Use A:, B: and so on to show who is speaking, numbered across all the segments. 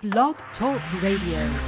A: Blog Talk Radio.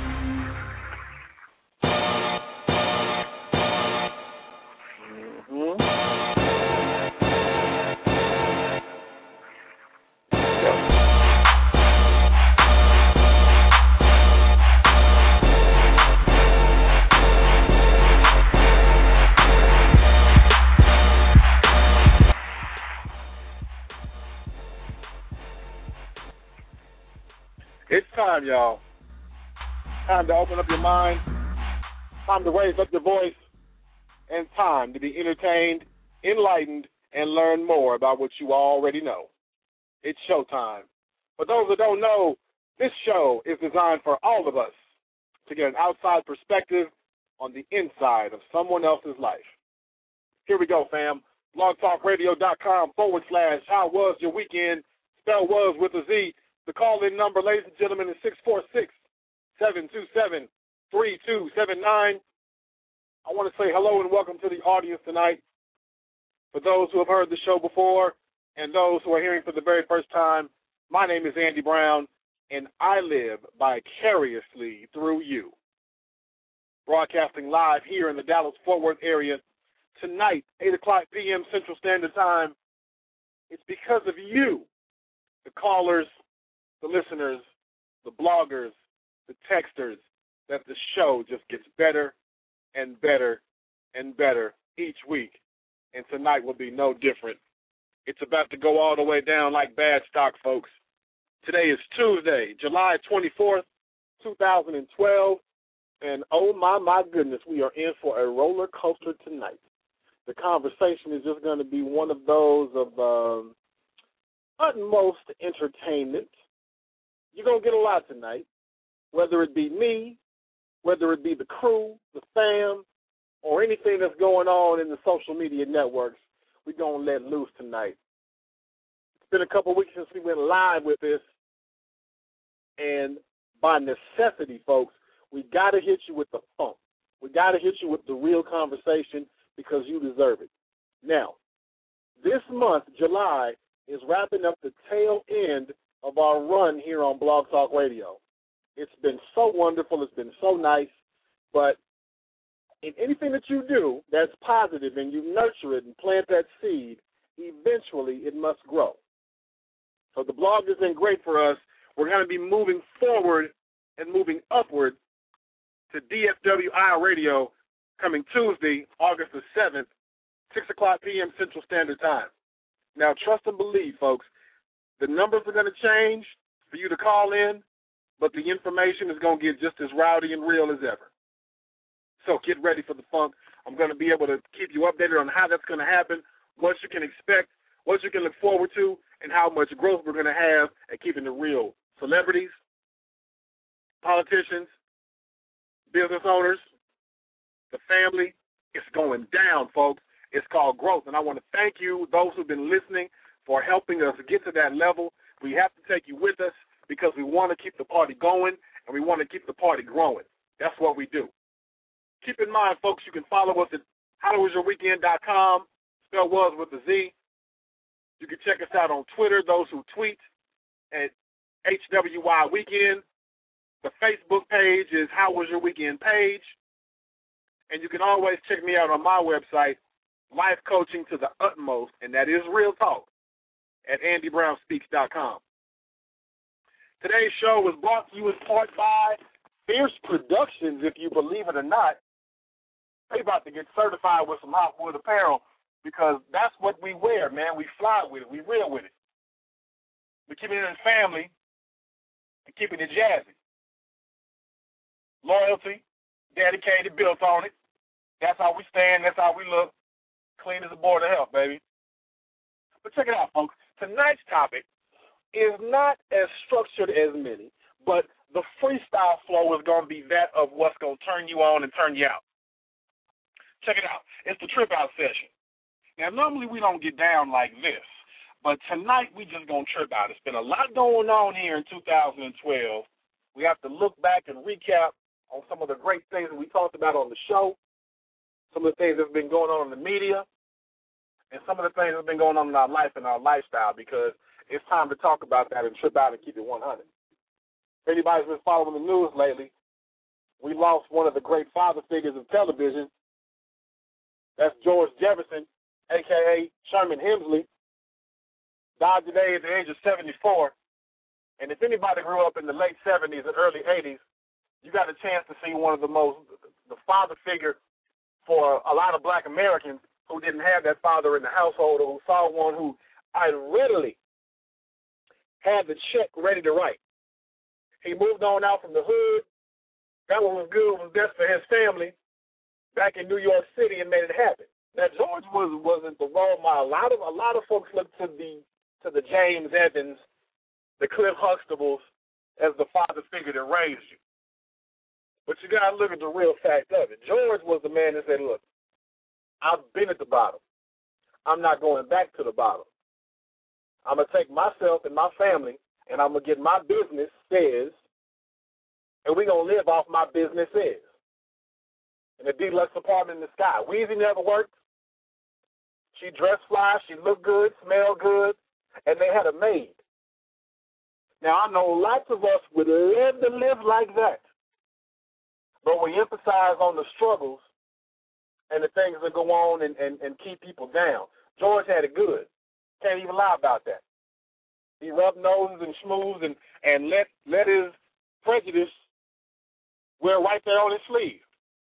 B: It's time, y'all. Time to open up your mind. Time to raise up your voice. And time to be entertained, enlightened, and learn more about what you already know. It's showtime. For those that don't know, this show is designed for all of us to get an outside perspective on the inside of someone else's life. Here we go, fam. blogtalkradio.com/how was your weekend? Spell was with a Z. The call-in number, ladies and gentlemen, is 646-727-3279. I want to say hello and welcome to the audience tonight. For those who have heard the show before and those who are hearing for the very first time, my name is Andy Brown, and I live vicariously through you. Broadcasting live here in the Dallas-Fort Worth area tonight, 8 o'clock p.m. Central Standard Time. It's because of you, the callers, the listeners, the bloggers, the texters, that the show just gets better and better and better each week. And tonight will be no different. It's about to go all the way down like bad stock, folks. Today is Tuesday, July 24th, 2012. And oh my goodness, we are in for a roller coaster tonight. The conversation is just going to be one of those of utmost entertainment. You're going to get a lot tonight, whether it be me, whether it be the crew, the fam, or anything that's going on in the social media networks. We're going to let loose tonight. It's been a couple of weeks since we went live with this, and by necessity, folks, we got to hit you with the funk. We got to hit you with the real conversation because you deserve it. Now, this month, July, is wrapping up the tail end of our run here on Blog Talk Radio. It's been so wonderful. It's been so nice. But in anything that you do that's positive and you nurture it and plant that seed, eventually it must grow. So the blog has been great for us. We're going to be moving forward and moving upward to DFWI Radio coming Tuesday, August the 7th, 6 o'clock p.m. Central Standard Time. Now, trust and believe, folks, the numbers are going to change for you to call in, but the information is going to get just as rowdy and real as ever. So get ready for the funk. I'm going to be able to keep you updated on how that's going to happen, what you can expect, what you can look forward to, and how much growth we're going to have at keeping it real. Celebrities, politicians, business owners, the family, it's going down, folks. It's called growth, and I want to thank you, those who've been listening, for helping us get to that level. We have to take you with us because we want to keep the party going and we want to keep the party growing. That's what we do. Keep in mind, folks, you can follow us at howwasyourweekend.com, spell was with a Z. You can check us out on Twitter, those who tweet, at HWY Weekend. The Facebook page is How Was Your Weekend page. And you can always check me out on my website, Life Coaching to the Utmost, and that is real talk, at AndyBrownSpeaks.com. Today's show was brought to you in part by Fierce Productions, if you believe it or not. They about to get certified with some hot wood apparel because that's what we wear, man. We fly with it. We real with it. We're keeping it in family and keeping it jazzy. Loyalty, dedicated, built on it. That's how we stand. That's how we look. Clean as a board of health, baby. But check it out, folks. Tonight's topic is not as structured as many, but the freestyle flow is going to be that of what's going to turn you on and turn you out. Check it out. It's the trip out session. Now, normally we don't get down like this, but tonight we just going to trip out. It's been a lot going on here in 2012. We have to look back and recap on some of the great things that we talked about on the show, some of the things that have been going on in the media, and some of the things that have been going on in our life and our lifestyle, because it's time to talk about that and trip out and keep it 100. If anybody's been following the news lately, we lost one of the great father figures of television. That's George Jefferson, a.k.a. Sherman Hemsley. Died today at the age of 74. And if anybody grew up in the late 70s and early 80s, you got a chance to see one of the father figure for a lot of black Americans who didn't have that father in the household, or who saw one who readily had the check ready to write. He moved on out from the hood, got what was good, was best for his family, back in New York City, and made it happen. Now, George wasn't the role model. A lot of folks look to the James Evans, the Cliff Huxtables as the father figure that raised you. But you got to look at the real fact of it. George was the man that said, look, I've been at the bottom. I'm not going back to the bottom. I'm going to take myself and my family, and I'm going to get my business says, and we're going to live off my business says. In a deluxe apartment in the sky. Weezy never worked. She dressed fly, she looked good, smelled good, and they had a maid. Now, I know lots of us would love to live like that, but we emphasize on the struggles and the things that go on and keep people down. George had it good. Can't even lie about that. He rubbed noses and schmoozed and let his prejudice wear right there on his sleeve.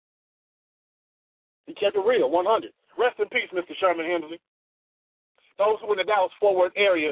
B: He kept it real, 100. Rest in peace, Mr. Sherman Hemsley. Those who in the Dallas-Fort Worth area,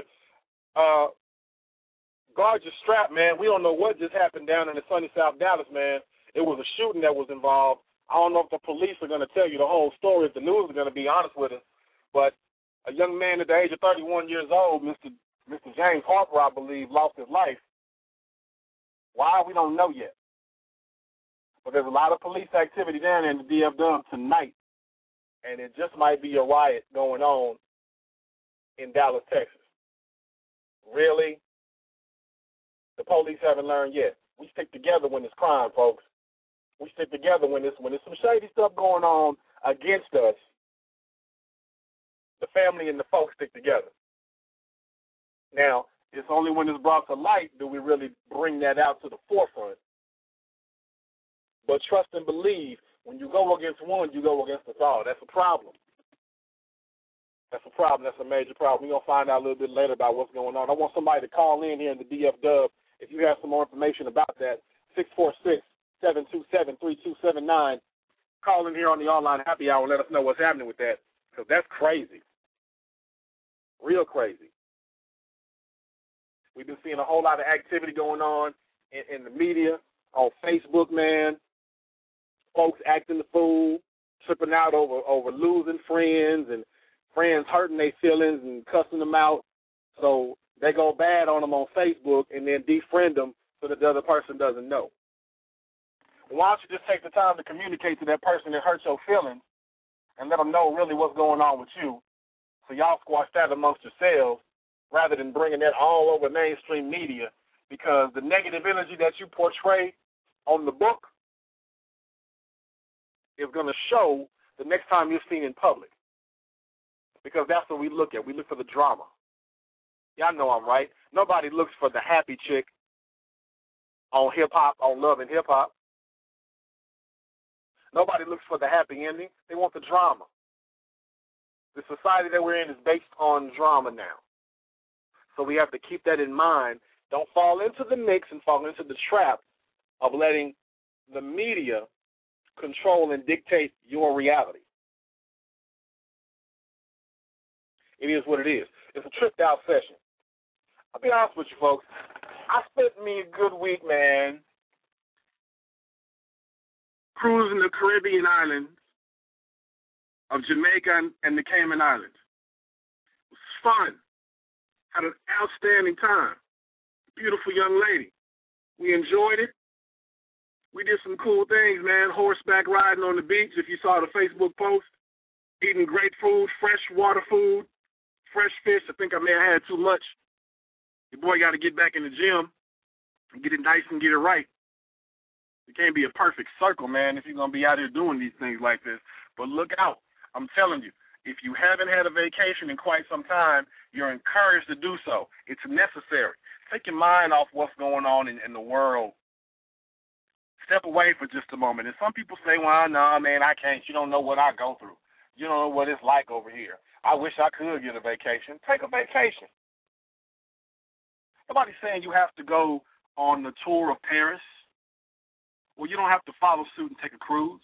B: guard your strap, man. We don't know what just happened down in the sunny South Dallas, man. It was a shooting that was involved. I don't know if the police are going to tell you the whole story, if the news is going to be honest with us, but a young man at the age of 31 years old, Mr. James Harper, I believe, lost his life. Why? We don't know yet. But there's a lot of police activity down there in the DFW tonight, and it just might be a riot going on in Dallas, Texas. Really? The police haven't learned yet. We stick together when it's crime, folks. We stick together when there's some shady stuff going on against us. The family and the folks stick together. Now, it's only when it's brought to light do we really bring that out to the forefront. But trust and believe, when you go against one, you go against us all. That's a problem. That's a problem. That's a major problem. We're going to find out a little bit later about what's going on. I want somebody to call in here in the DFW if you have some more information about that. 646-727-3279. Call in here on the online happy hour and let us know what's happening with that, because that's crazy. Real crazy. We've been seeing a whole lot of activity going on in the media, on Facebook, man. Folks acting the fool, tripping out over losing friends and friends hurting their feelings and cussing them out. So they go bad on them on Facebook and then defriend them so that the other person doesn't know. Why don't you just take the time to communicate to that person that hurt your feelings and let them know really what's going on with you, so y'all squash that amongst yourselves rather than bringing that all over mainstream media, because the negative energy that you portray on the book is going to show the next time you're seen in public, because that's what we look at. We look for the drama. Y'all know I'm right. Nobody looks for the happy chick on hip-hop, on Love and Hip-Hop. Nobody looks for the happy ending. They want the drama. The society that we're in is based on drama now. So we have to keep that in mind. Don't fall into the mix and fall into the trap of letting the media control and dictate your reality. It is what it is. It's a tripped out session. I'll be honest with you, folks. I spent me a good week, man, cruising the Caribbean islands of Jamaica and the Cayman Islands. It was fun. Had an outstanding time. Beautiful young lady. We enjoyed it. We did some cool things, man. Horseback riding on the beach, if you saw the Facebook post. Eating great food, fresh water food, fresh fish. I think I may have had too much. Your boy got to get back in the gym and get it nice and get it right. It can't be a perfect circle, man, if you're going to be out here doing these things like this. But look out. I'm telling you, if you haven't had a vacation in quite some time, you're encouraged to do so. It's necessary. Take your mind off what's going on in the world. Step away for just a moment. And some people say, well, no, man, I can't. You don't know what I go through. You don't know what it's like over here. I wish I could get a vacation. Take a vacation. Nobody's saying you have to go on the tour of Paris, or you don't have to follow suit and take a cruise.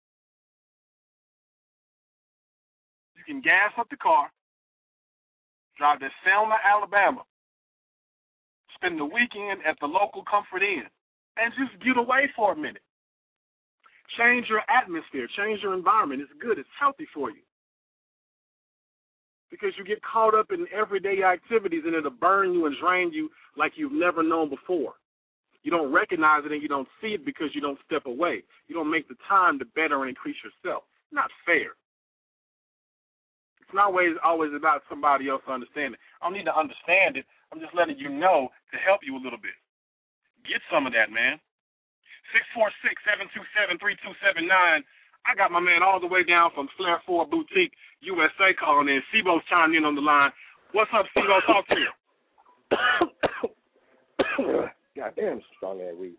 B: You can gas up the car, drive to Selma, Alabama, spend the weekend at the local Comfort Inn, and just get away for a minute. Change your atmosphere, change your environment. It's good, it's healthy for you. Because you get caught up in everyday activities and it'll burn you and drain you like you've never known before. You don't recognize it and you don't see it because you don't step away. You don't make the time to better and increase yourself. Not fair. It's not always about somebody else understanding. I don't need to understand it. I'm just letting you know to help you a little bit. Get some of that, man. 646-727-3279. I got my man all the way down from Flair 4 Boutique, USA, calling in. Sebo's chiming in on the line. What's up, Sebo? Talk to you.
C: Goddamn strong ass weed.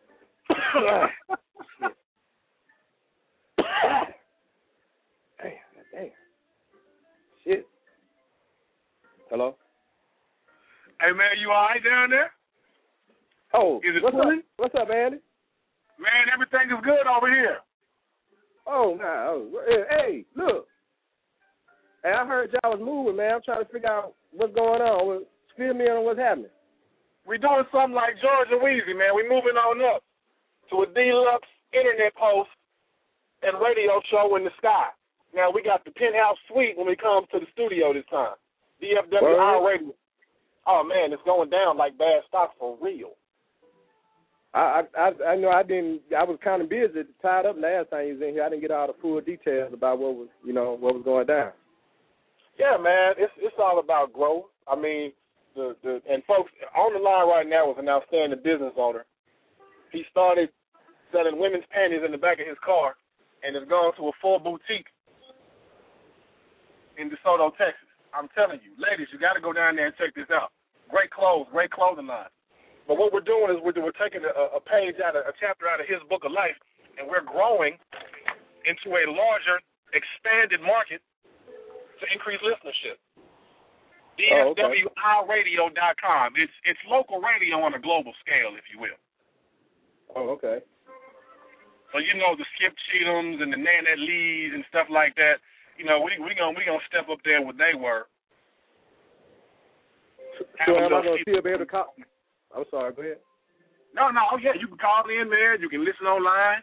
C: Damn. Shit. Hello?
B: Hey, man, you all right down there?
C: Oh,
B: is it
C: what's
B: cooling?
C: up? What's up, Andy?
B: Man, everything is good over here.
C: Oh, no. Hey, look. Hey, I heard y'all was moving, man. I'm trying to figure out what's going on. Fill me in on what's happening.
B: We're doing something like George and Weezy, man. We're moving on up to a deluxe internet post and radio show in the sky. Now, we got the penthouse suite when we come to the studio this time. DFWI Radio. Oh, man, it's going down like bad stock for real.
C: I know I was kind of busy, tied up last time you was in here. I didn't get all the full details about what was going down.
B: Yeah, man, it's all about growth. I mean, and folks on the line right now is an outstanding business owner. He started selling women's panties in the back of his car, and has gone to a full boutique in DeSoto, Texas. I'm telling you, ladies, you got to go down there and check this out. Great clothes, great clothing line. But what we're doing is we're taking a page a chapter out of his book of life, and we're growing into a larger, expanded market to increase listenership. DFWIRadio.com. It's local radio on a global scale, if you will.
C: Oh, okay.
B: So you know the Skip Cheatham's and the Nanette Lees and stuff like that. You know, we gonna step up there where they were.
C: So am I gonna still be able to call? I'm sorry, go ahead.
B: No, oh yeah, you can call in, man. You can listen online.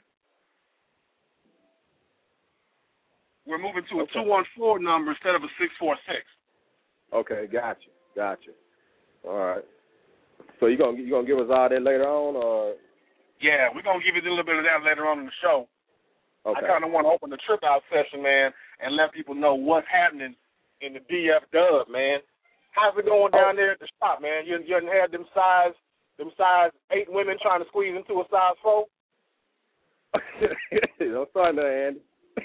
B: We're moving to a 214 number instead of a 646.
C: Okay, gotcha. All right. So you gonna give us all that later on, or?
B: Yeah, we're gonna give you a little bit of that later on in the show.
C: Okay.
B: I kind of want to open the trip out session, man, and let people know what's happening in the DF Dub, man. How's it going down there at the shop, man? You hadn't had them size 8 women trying to squeeze into a size 4?
C: Don't start now, Andy.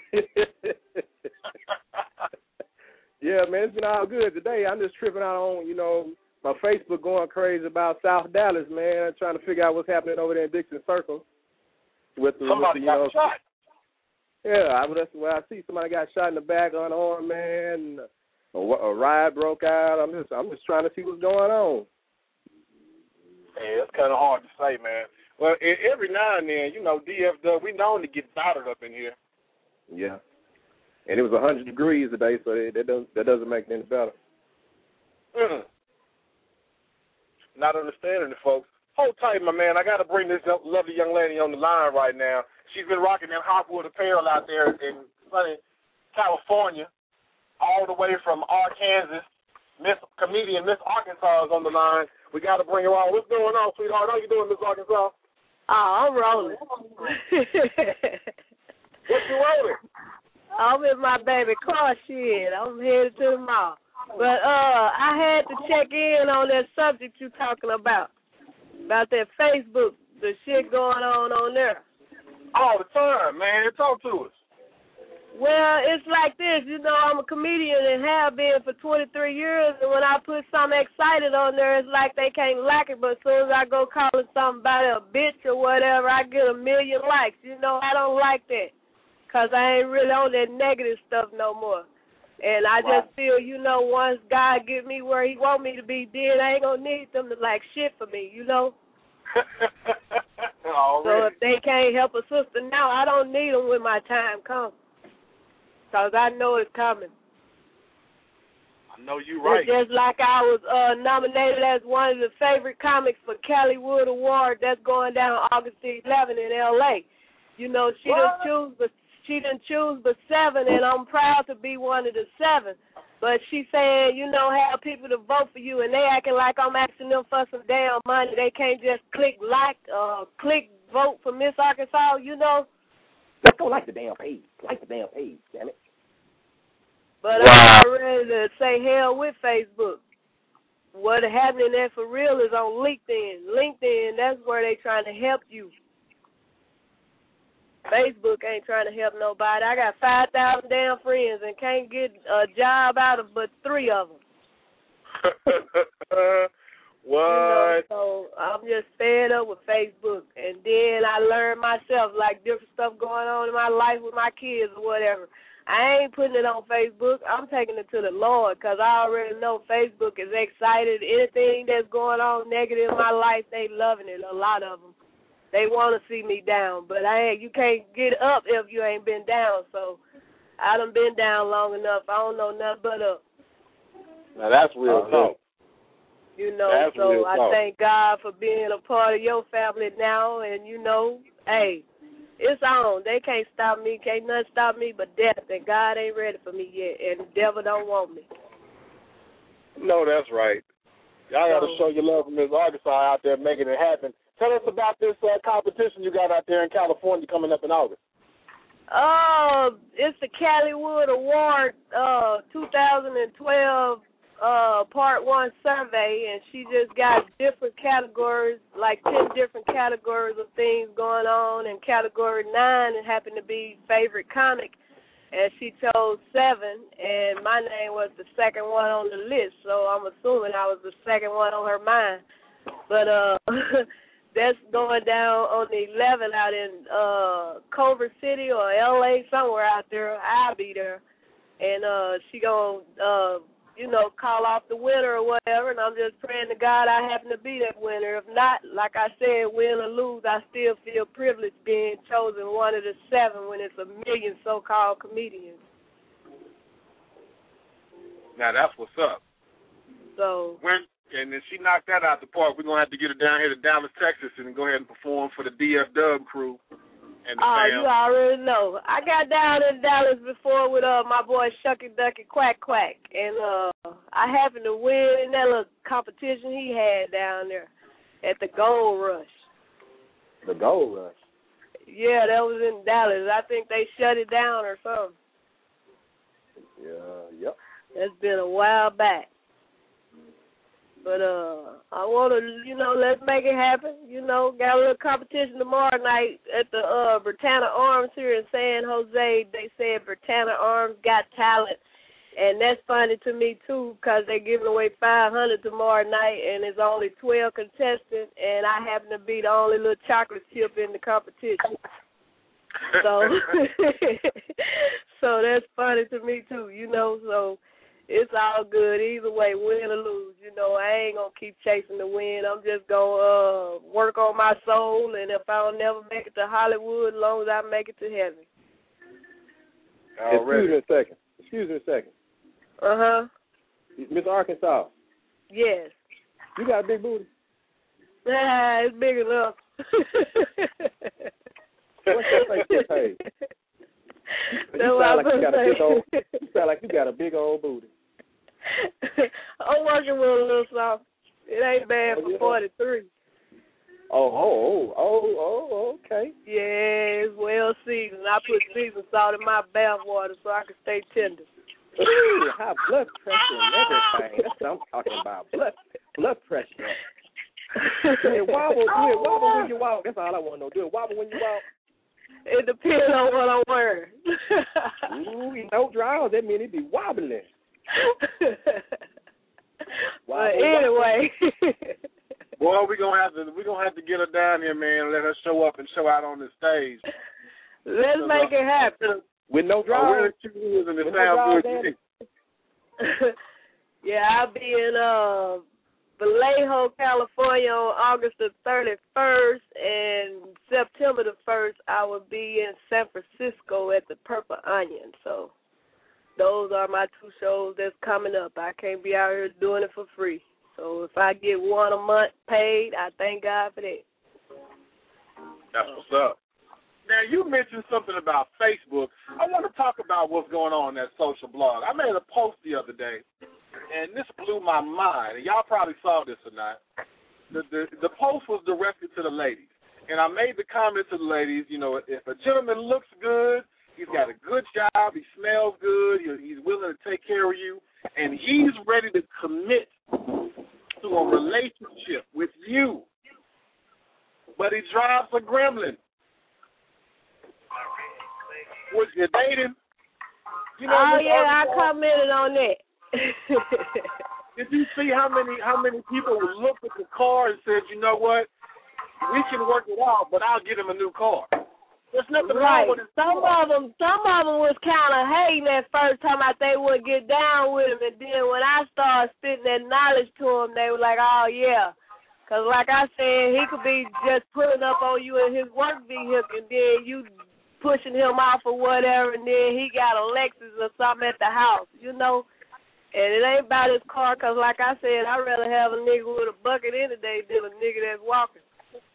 C: Yeah, man, it's been all good today. I'm just tripping out on, my Facebook going crazy about South Dallas, man, trying to figure out what's happening over there in Dixon Circle.
B: Somebody got shot.
C: Yeah, that's where I see somebody got shot in the back, unarmed, man. A riot broke out. I'm just trying to see what's going on.
B: Yeah, it's kind of hard to say, man. Well, every now and then, DFW, we known to get battered up in here.
C: Yeah. And it was 100 degrees today, so that doesn't make it any better.
B: Not understanding it, folks. Hold tight, my man. I got to bring this lovely young lady on the line right now. She's been rocking that Hopwood apparel out there in sunny California, all the way from Arkansas. Comedian Miss Arkansas is on the line. We got to bring her on. What's going on, sweetheart? How you doing, Miss Arkansas?
D: Oh, I'm rolling.
B: What you rolling?
D: I'm in my baby car, shit. I'm headed to the mall. But I had to check in on that subject you talking about that Facebook, the shit going on there.
B: All the time, man. Talk to us.
D: Well, it's like this, you know, I'm a comedian and have been for 23 years, and when I put something excited on there, it's like they can't like it, but as soon as I go calling something about it a bitch or whatever, I get 1 million likes. You know, I don't like that because I ain't really on that negative stuff no more. And I just feel, you know, once God get me where he want me to be, then I ain't going to need them to like shit for me, you know? So if they can't help a sister now, I don't need them when my time comes. Because I know it's coming.
B: I know you're right.
D: It's just like I was nominated as one of the favorite comics for Callywood Award that's going down August 11th in L.A. You know, she didn't choose but 7, and I'm proud to be one of the 7. But she saying, you know, have people to vote for you, and they acting like I'm asking them for some damn money. They can't just click vote for Miss Arkansas, you know.
C: Let's go like the damn page. Damn it.
D: But I'm ready to say hell with Facebook. What happening there for real is on LinkedIn. LinkedIn, that's where they trying to help you. Facebook ain't trying to help nobody. I got 5,000 damn friends and can't get a job out of but 3 of them.
B: What?
D: You know, so I'm just fed up with Facebook. And then I learned myself, like, different stuff going on in my life with my kids or whatever. I ain't putting it on Facebook. I'm taking it to the Lord because I already know Facebook is excited. Anything that's going on negative in my life, they loving it, a lot of them. They want to see me down, but you can't get up if you ain't been down. So I done been down long enough. I don't know nothing but up.
B: Now that's real talk.
D: You know,
B: that's
D: so
B: real
D: I
B: talk.
D: thank God for being a part of your family now. And, you know, hey, it's on. They can't stop me. Can't nothing stop me but death. And God ain't ready for me yet. And the devil don't want me.
B: No, that's right. Y'all got to show your love for Miss Arkansas out there making it happen. Tell us about this competition you got out there in California coming up in August.
D: It's the Callywood Award 2012 Part 1 survey, and she just got different categories, like 10 different categories of things going on, and Category 9 it happened to be favorite comic, and she chose 7, and my name was the second one on the list, so I'm assuming I was the second one on her mind. But that's going down on the 11th out in Culver City or L.A., somewhere out there. I'll be there. And she going to, you know, call off the winner or whatever, and I'm just praying to God I happen to be that winner. If not, like I said, win or lose, I still feel privileged being chosen one of the 7 when it's 1 million so-called comedians.
B: Now, that's what's up.
D: So...
B: And if she knocked that out the park, we're going to have to get her down here to Dallas, Texas, and go ahead and perform for the DF Dub crew and the fam.
D: You already know. I got down in Dallas before with my boy Shucky Ducky Quack Quack, and I happened to win in that little competition he had down there at the Gold Rush.
C: The Gold Rush?
D: Yeah, that was in Dallas. I think they shut it down or something.
C: Yeah, yep.
D: That's been a while back. But I want to, you know, let's make it happen. You know, got a little competition tomorrow night at the Britannia Arms here in San Jose. They said Britannia Arms got talent. And that's funny to me, too, because they're giving away $500 tomorrow night, and there's only 12 contestants, and I happen to be the only little chocolate chip in the competition. So, so that's funny to me, too, you know, so. It's all good. Either way, win or lose. You know, I ain't going to keep chasing the win. I'm just going to work on my soul, and if I don't never make it to Hollywood, as long as I make it to heaven.
C: Excuse me a second.
D: Uh-huh.
C: Miss Arkansas.
D: Yes.
C: You got a big booty?
D: It's big enough.
C: What's your Facebook page? You sound like you got a big old booty.
D: I'm working with a little soft. It ain't bad for 43.
C: Okay.
D: Yeah, it's well seasoned. I put seasoned salt in my bath water so I can stay tender.
C: Ooh, high blood pressure and everything. That's what I'm talking about. Blood pressure. Hey, wobble when you walk. That's all I want to know. Do it wobble when you walk.
D: It depends on what I'm wearing.
C: Ooh, no drawers. That mean it be wobbling.
D: But anyway.
B: Boy, we're gonna have to get her down here, man, and let her show up and show out on the stage.
D: Let's make it happen.
C: With no drawers.
B: And it sounds good.
D: Yeah, I'll be in Vallejo, California on August the 31st, and September the 1st I will be in San Francisco at the Purple Onion. So those are my two shows that's coming up. I can't be out here doing it for free. So if I get one a month paid, I thank God for that.
B: That's what's up. Now, you mentioned something about Facebook. I want to talk about what's going on in that social blog. I made a post the other day, and this blew my mind. And y'all probably saw this or not. The post was directed to the ladies. And I made the comment to the ladies, you know, if a gentleman looks good, he's got a good job, he smells good, he's willing to take care of you, and he's ready to commit to a relationship with you, but he drives a Gremlin. Was you dating? You know,
D: oh yeah, I commented on that.
B: Did you see how many people looked at the car and said, you know what, we can work it out, but I'll get him a new car. There's nothing wrong with it.
D: Some of them was kind of hating at first, talking about they wouldn't get down with him, and then when I started spitting that knowledge to them, they were like, oh yeah. Because like I said, he could be just pulling up on you in his work vehicle, and then you pushing him off or whatever, and then he got a Lexus or something at the house, you know. And it ain't about his car, because like I said, I'd rather have a nigga with a bucket any day than a nigga that's walking.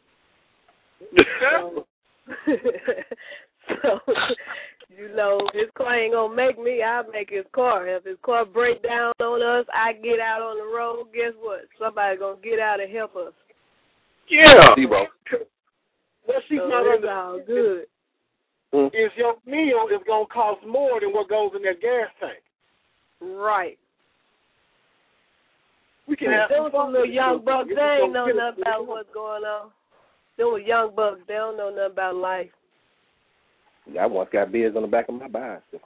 D: So, you know, his car ain't going to make me, I'll make his car. If his car break down on us, I get out on the road, guess what? Somebody's going to get out and help us.
B: Yeah.
D: Well, she's not all good.
B: Is your meal is going to cost more than what goes in that gas tank.
D: Right.
B: We can have
D: some little young bucks, they ain't know nothing about what's going on. They were young bucks, they don't know nothing about life.
C: I once got beers on the back of my bicycle.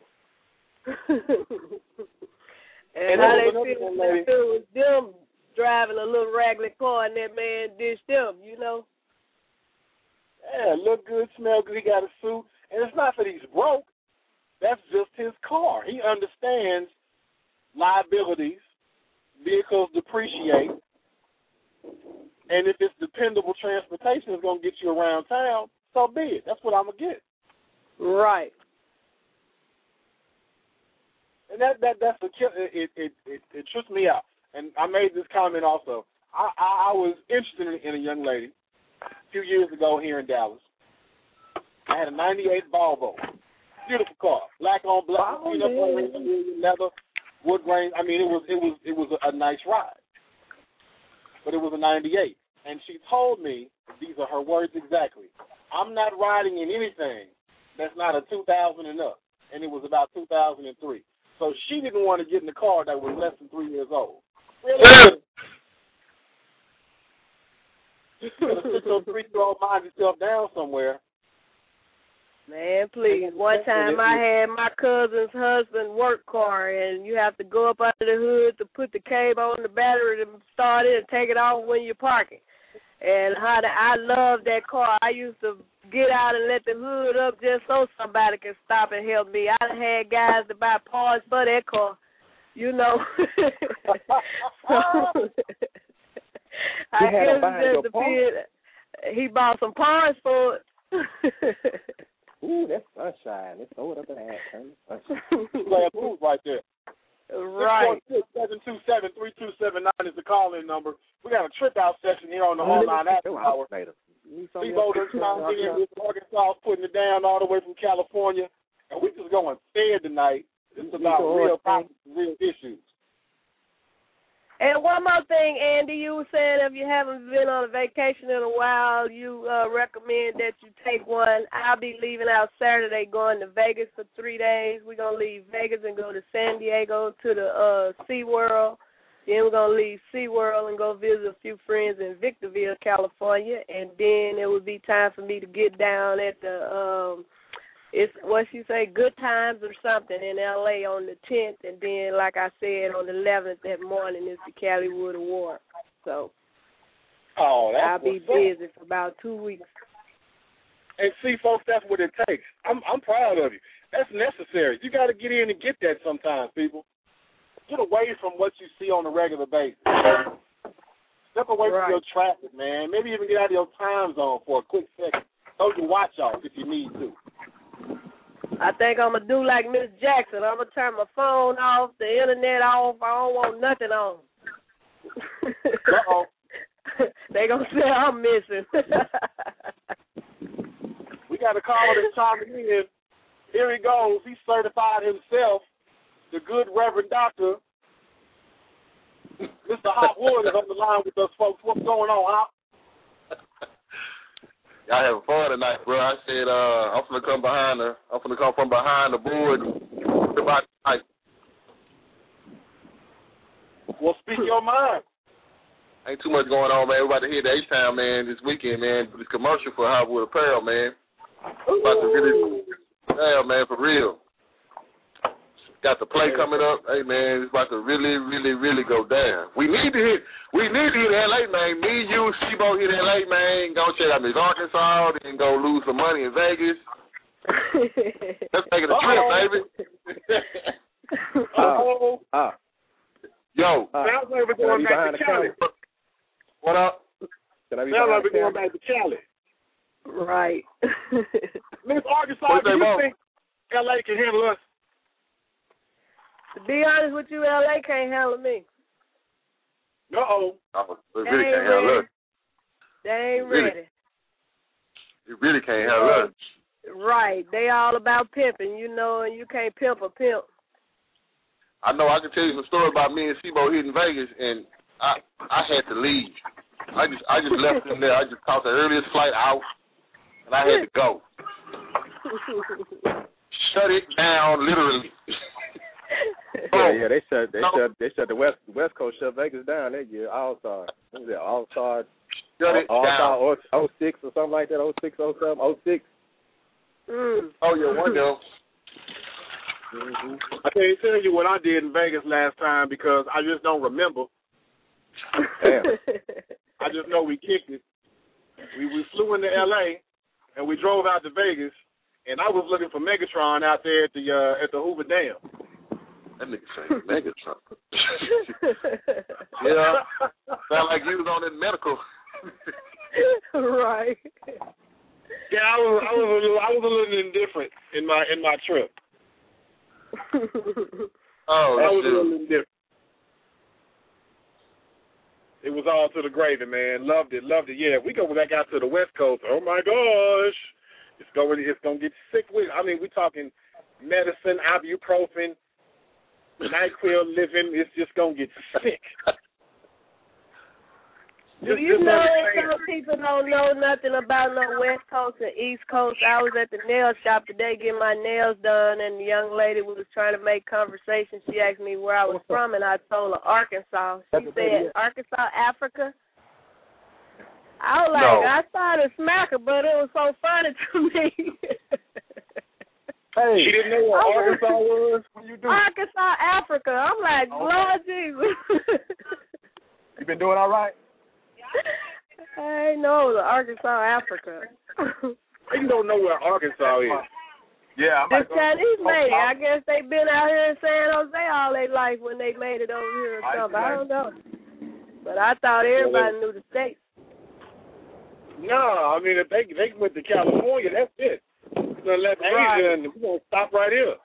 D: And how they feel was them driving a little raggedy car and that man dished them, you know?
B: Yeah, look good, smell good, he got a suit. And it's not that he's broke. That's just his car. He understands liabilities, vehicles depreciate, and if it's dependable transportation is going to get you around town, so be it. That's what I'm going to get.
D: Right.
B: And that's it trips me out. And I made this comment also. I was interested in a young lady a few years ago here in Dallas. I had a 98 Volvo. Beautiful car. Black on black, leather, wood grain. I mean, it was a nice ride. But it was a 98. And she told me, these are her words exactly, I'm not riding in anything that's not a 2000 and up. And it was about 2003. So she didn't want to get in a car that was less than 3 years old. Really? You could have sit your 3-year-old mind yourself down somewhere.
D: Man, please. One time I had my cousin's husband work car, and you have to go up under the hood to put the cable on the battery to start it and take it off when you're parking. And I love that car. I used to get out and let the hood up just so somebody can stop and help me. I had guys to buy parts for that car, you know. I guess it just depends. He bought some parts for it.
C: Ooh, that's sunshine. Let's throw it up in the hat.
B: Play a move right there.
D: Right.
B: 727-3279 is the call-in number. We got a trip-out session here on the Online After Hour. Steve-O down here in Arkansas, putting it down all the way from California. And we just going fair tonight. It's about real problems, real issues.
D: And one more thing, Andy, you were saying if you haven't been on a vacation in a while, you recommend that you take one. I'll be leaving out Saturday, going to Vegas for 3 days. We're going to leave Vegas and go to San Diego to the SeaWorld. Then we're going to leave SeaWorld and go visit a few friends in Victorville, California. And then it would be time for me to get down at the, it's what she say, Good Times or something in L.A. on the 10th. And then, like I said, on the 11th that morning is the Caliwood Award. So I'll be busy for about 2 weeks.
B: And see, folks, that's what it takes. I'm proud of you. That's necessary. You got to get in and get that sometimes, people. Get away from what you see on a regular basis. Step away from your traffic, man. Maybe even get out of your time zone for a quick second. Throw your watch off if you need to.
D: I think I'm going to do like Miss Jackson. I'm going to turn my phone off, the internet off. I don't want nothing on.
B: Uh-oh.
D: They going to say I'm missing.
B: We got a caller that's chiming in. Here he goes. He's certified himself. The good Reverend Doctor, Mr. Hop Wood, is on the line with us, folks. What's going on, Hop?
E: Y'all having fun tonight, bro. I said I'm finna come from behind the board about tonight.
B: Well, speak your mind.
E: Ain't too much going on, man. We're about to hit the H-Town, man, this weekend, man. This commercial for Hopwood Apparel, man. About to really, man, for real. Got the play coming up. Hey, man, it's about to really, really, really go down. We need to hit L.A., man. Me, you, Sibo hit L.A., man. Go check out Miss Arkansas. Then go lose some money in Vegas. Let's take it a trip, baby. Yo.
B: Sounds like we're going back to Cali.
E: What up?
B: Sounds like we're going back to Cali.
D: Right.
B: Miss Arkansas, do you think L.A. can handle us?
D: To be honest with you, L.A. can't handle me.
E: Uh-oh. They really can't handle us.
D: They ain't ready.
E: You really can't handle us.
D: Right. They all about pimping, you know, and you can't pimp a pimp.
E: I know. I can tell you some story about me and Sibo hitting Vegas, and I had to leave. I just left him there. I just caught the earliest flight out, and I had to go. Shut it down, literally.
C: Yeah, they shut the West Coast, shut Vegas down that year. All-Star. What was it? All-Star.
E: Shut it down.
C: 06 or something like that. 06, 07, 06.
E: Oh yeah, one of
B: them. I can't tell you what I did in Vegas last time because I just don't remember.
C: Damn.
B: I just know we kicked it. We flew into L.A. and we drove out to Vegas, and I was looking for Megatron out there at the Hoover Dam.
E: That nigga say Megatron. Yeah, sound like you was on that medical.
D: Right.
B: Yeah, I was a little indifferent in my trip.
E: Oh,
B: I was a little indifferent. It was all to the gravy, man. Loved it. Yeah, we go back out to the West Coast. Oh my gosh, it's gonna get sick with. I mean, we talking medicine, ibuprofen, NyQuil living. It's just gonna get sick.
D: You know, some people don't know nothing about no West Coast and East Coast. I was at the nail shop today getting my nails done, and the young lady was trying to make conversation. She asked me where I was from, and I told her Arkansas. She said, Arkansas, Africa? I was like, I started smacking, but it was so funny to me.
B: Hey, she didn't know what Arkansas was? What you do?
D: Arkansas, Africa. I'm like, Lord Jesus.
B: You been doing all right?
D: I know, Arkansas, Africa.
B: You don't know where Arkansas is. Yeah,
D: this Chinese lady, I guess they been out here in San Jose all their life when they made it over here or something. I don't know. But I thought everybody knew the state.
B: No, I mean, if they went to California, that's it. We're going to let Asia and we're going to stop right here.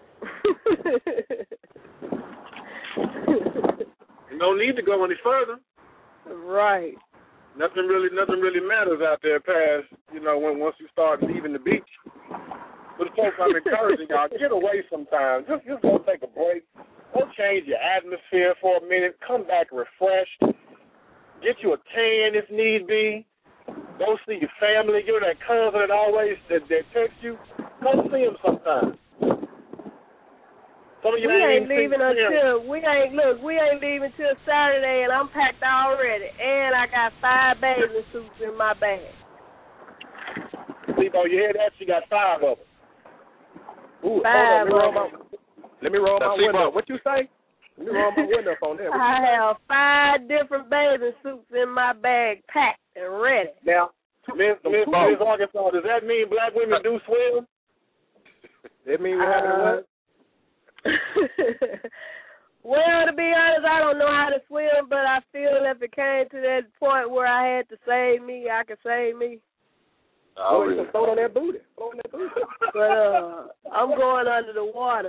B: No need to go any further.
D: Right.
B: Nothing really matters out there past, once you start leaving the beach. But folks, I'm encouraging y'all, get away sometimes. Just go take a break. Go change your atmosphere for a minute. Come back refreshed. Get you a tan if need be. Go see your family. You're that cousin that texts you. Go see him sometime. Some you
D: we ain't leaving
B: until
D: we ain't leaving till Saturday, and I'm packed already, and I got 5 bathing suits in my bag.
B: Lebo, you hear that? She got 5 of them.
C: Ooh,
D: 5
C: hold on,
D: of them.
C: let me roll my window. What you say? Let me roll my window up on there.
D: I have 5 different bathing suits in my bag, packed and ready.
B: Now, Miss Arkansas, does that mean black women do swim?
C: That mean we have to what?
D: Well, to be honest, I don't know how to swim, but I feel if it came to that point where I had to save me, I could save me.
C: Oh, you can float on that booty.
D: But I'm going under the water.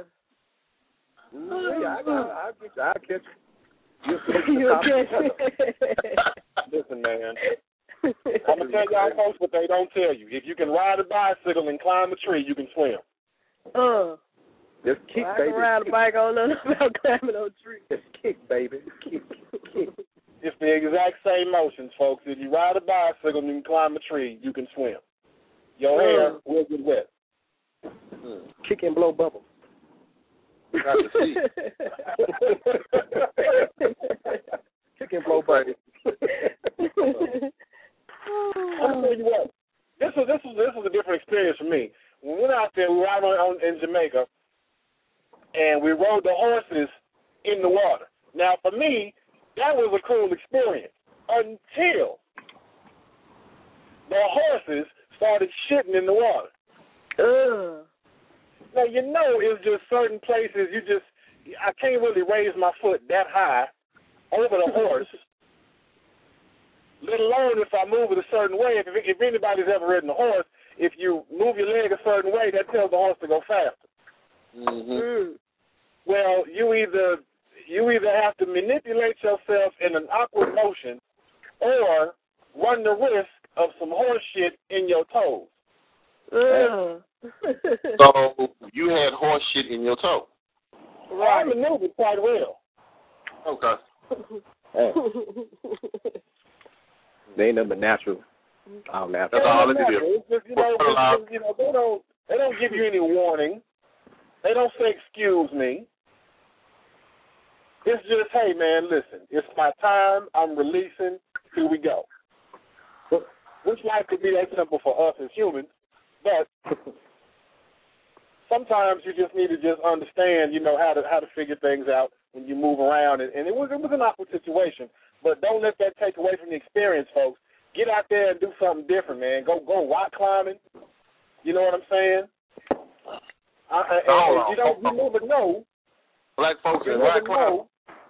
C: I'll catch you.
D: You'll catch me.
B: Listen, man. I'm going to tell y'all folks what they don't tell you. If you can ride a bicycle and climb a tree, you can swim.
C: Just kick,
D: I
C: baby.
D: can ride a bike, I don't know about climbing on trees.
C: Just kick, baby. Kick.
B: It's the exact same motions, folks. If you ride a bicycle and you can climb a tree, you can swim. Your hair will get wet.
C: Kick and blow bubbles.
E: Got to see.
C: Kick and blow bubbles.
B: I'll tell you what. This was a different experience for me. When we went out there, we were out in Jamaica, and we rode the horses in the water. Now, for me, that was a cool experience until the horses started shitting in the water. Now, you know, it's just certain places I can't really raise my foot that high over the horse, let alone if I move it a certain way. If anybody's ever ridden a horse, if you move your leg a certain way, that tells the horse to go faster.
E: Mm-hmm.
B: Well, you either have to manipulate yourself in an awkward motion or run the risk of some horse shit in your toes.
E: So you had horse shit in your toe?
B: Right. I maneuvered quite well.
E: Okay.
C: They ain't nothing but natural. All natural.
E: That's all it is.
B: It's just, they don't give you any warning. They don't say excuse me. It's just, hey man, listen, it's my time. I'm releasing. Here we go. Which life could be that simple for us as humans, but sometimes you just need to just understand, how to figure things out when you move around. And it was an awkward situation, but don't let that take away from the experience, folks. Get out there and do something different, man. Go rock climbing. You know what I'm saying? You never know.
E: Black folks in rock climbing.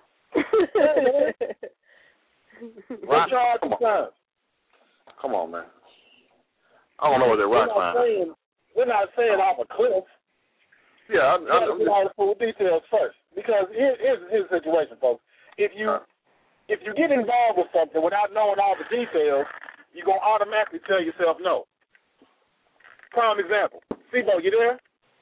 B: Rock climbing.
E: Come on, man. I don't know what they're rock climbing.
B: We're not saying off a cliff.
E: Yeah,
B: I'm get all the full details first, because here's the situation, folks. If you get involved with something without knowing all the details, you're gonna automatically tell yourself no. Prime example, Sibo, you there?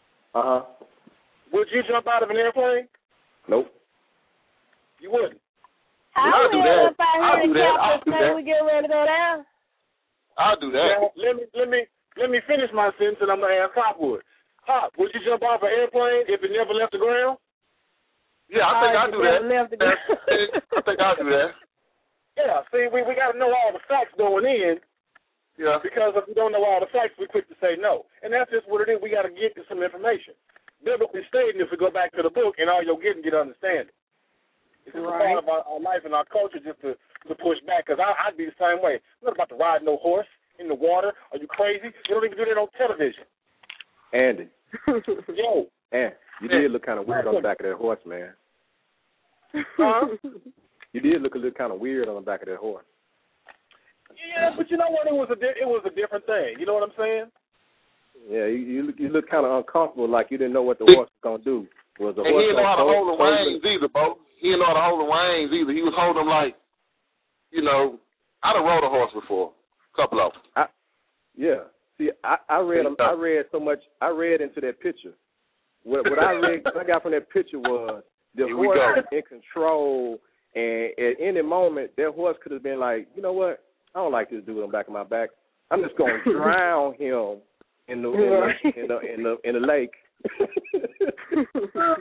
B: Would you jump out of an airplane?
C: Nope.
B: You wouldn't.
E: I'll do that. I'll do that.
D: We get ready to go down.
E: I'll do that.
B: Now, let me finish my sentence, and I'm gonna ask Hopwood. Hop, would you jump off an airplane if it never left the ground?
E: Yeah, I think I'll do that. I think I'll do that.
B: Yeah, see, we got to know all the facts going in.
E: Yeah.
B: Because if we don't know all the facts, we're quick to say no. And that's just what it is. We got to get to some information. Biblically stating, if we go back to the book, and all you'll get understanding. It's just a part of our life and our culture just to push back, because I'd be the same way. I'm not about to ride no horse in the water. Are you crazy? You don't even do that on television.
C: Andy.
B: Yo.
C: And you did look kind of weird on the back of that horse, man.
B: Huh?
C: You did look a little kind of weird on the back of that horse.
B: Yeah, but you know what? It was a different thing. You know what I'm saying?
C: Yeah, you look kind of uncomfortable, like you didn't know what the horse was gonna do. Was the horse?
E: He didn't know how to hold the reins either, Bo. He didn't know how to hold the reins either. He was holding them like, I'd have rode a horse before, a couple of them.
C: Yeah. See, I read so much. I read into that picture. What I got from that picture was the horse was in control, and at any moment that horse could have been like, you know what? I don't like this dude on the back of my back. I'm just gonna drown him in the lake.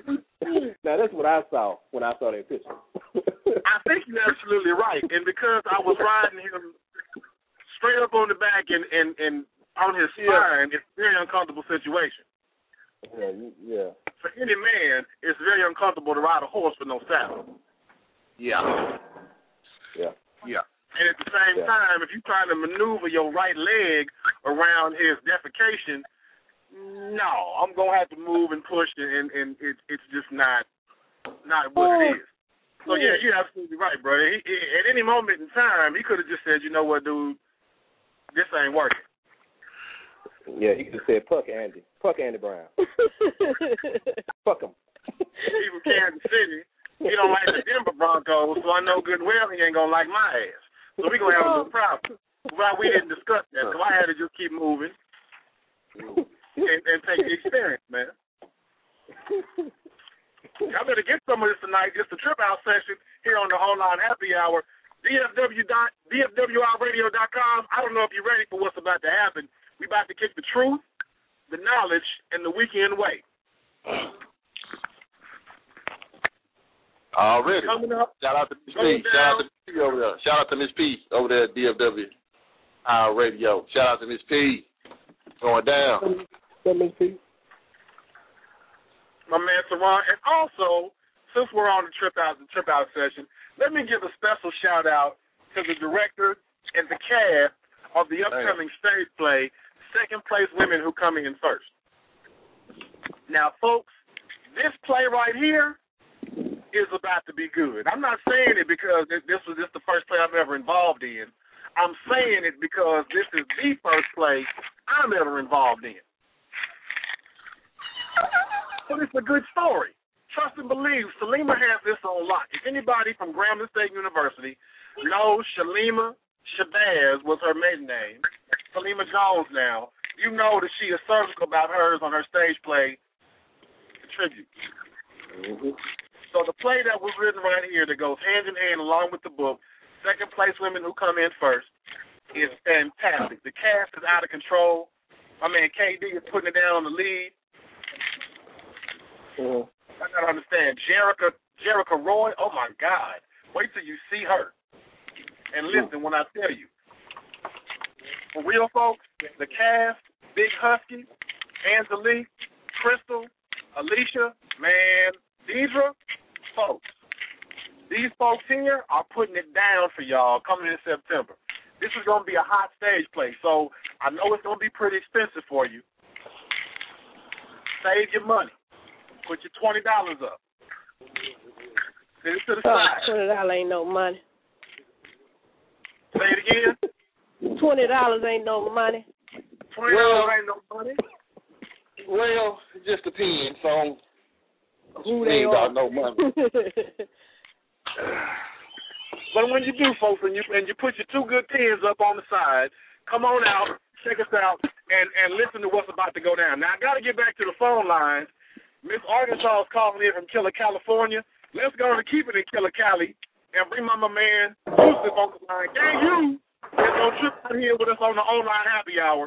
C: Now that's what I saw when I saw that picture.
B: I think you're absolutely right, and because I was riding him straight up on the back and on his spine, it's a very uncomfortable situation.
C: Yeah.
B: For any man, it's very uncomfortable to ride a horse with no saddle.
E: Yeah.
B: And at the same time, if you're trying to maneuver your right leg around his defecation, no, I'm gonna have to move and push, and it's just not what it is. So yeah, you're absolutely right, brother. At any moment in time, he could have just said, you know what, dude, this ain't working.
C: Yeah, he could have said, "Fuck Andy Brown, fuck him."
B: He's from Kansas City. He don't like the Denver Broncos, so I know good and well he ain't gonna like my ass. So we gonna have a little problem. Well, we didn't discuss that, so I had to just keep moving. And take the experience, man. Y'all better get some of this tonight. It's the Trip Out session here on the Whole Line Happy Hour. DFWRadio.com. I don't know if you're ready for what's about to happen. We about to kick the truth, the knowledge, and the weekend way.
E: Already.
B: Coming up.
E: Shout out to Miss P. Shout out to Miss P over there at DFW Radio. Shout out to Miss P. Going down.
C: Miss P.
B: My man Saran. And also, since we're on the trip out session, let me give a special shout out to the director and the cast of the upcoming stage play, Second Place Women Who Come In First. Now, folks, this play right here is about to be good. I'm not saying it because this was just the first play I'm ever involved in. I'm saying it because this is the first play I'm ever involved in. But it's a good story. Trust and believe, Shalima has this on lock. If anybody from Grambling State University knows Shalima Shabazz was her maiden name, Shalima Jones now, you know that she is surgical about hers on her stage play, The Tribute.
C: Mm-hmm.
B: So the play that was written right here that goes hand in hand along with the book, Second Place Women Who Come In First, is fantastic. The cast is out of control. My man KD is putting it down on the lead.
C: Mm-hmm.
B: I gotta understand. Jerica Roy, oh my God. Wait till you see her. And listen when I tell you. For real, folks, the cast, Big Husky, Angelique, Crystal, Alicia, man, Deidre, folks. These folks here are putting it down for y'all coming in September. This is going to be a hot stage play, so I know it's going to be pretty expensive for you. Save your money. Put your $20 up. Send it to the side.
D: $20 ain't no money.
B: Say it again.
D: $20 ain't no money.
B: $20 ain't no money.
E: Well, it just depends on
D: who they are.
E: No money.
B: But when you do, folks, and you put your two good pens up on the side, come on out, check us out, and listen to what's about to go down. Now, I got to get back to the phone lines. Miss Arkansas is calling in from Killer, California. Let's go and keep it in Killer, Cali, and bring my man Yusuf on the line. Hey, you is going to trip out here with us on the online happy hour,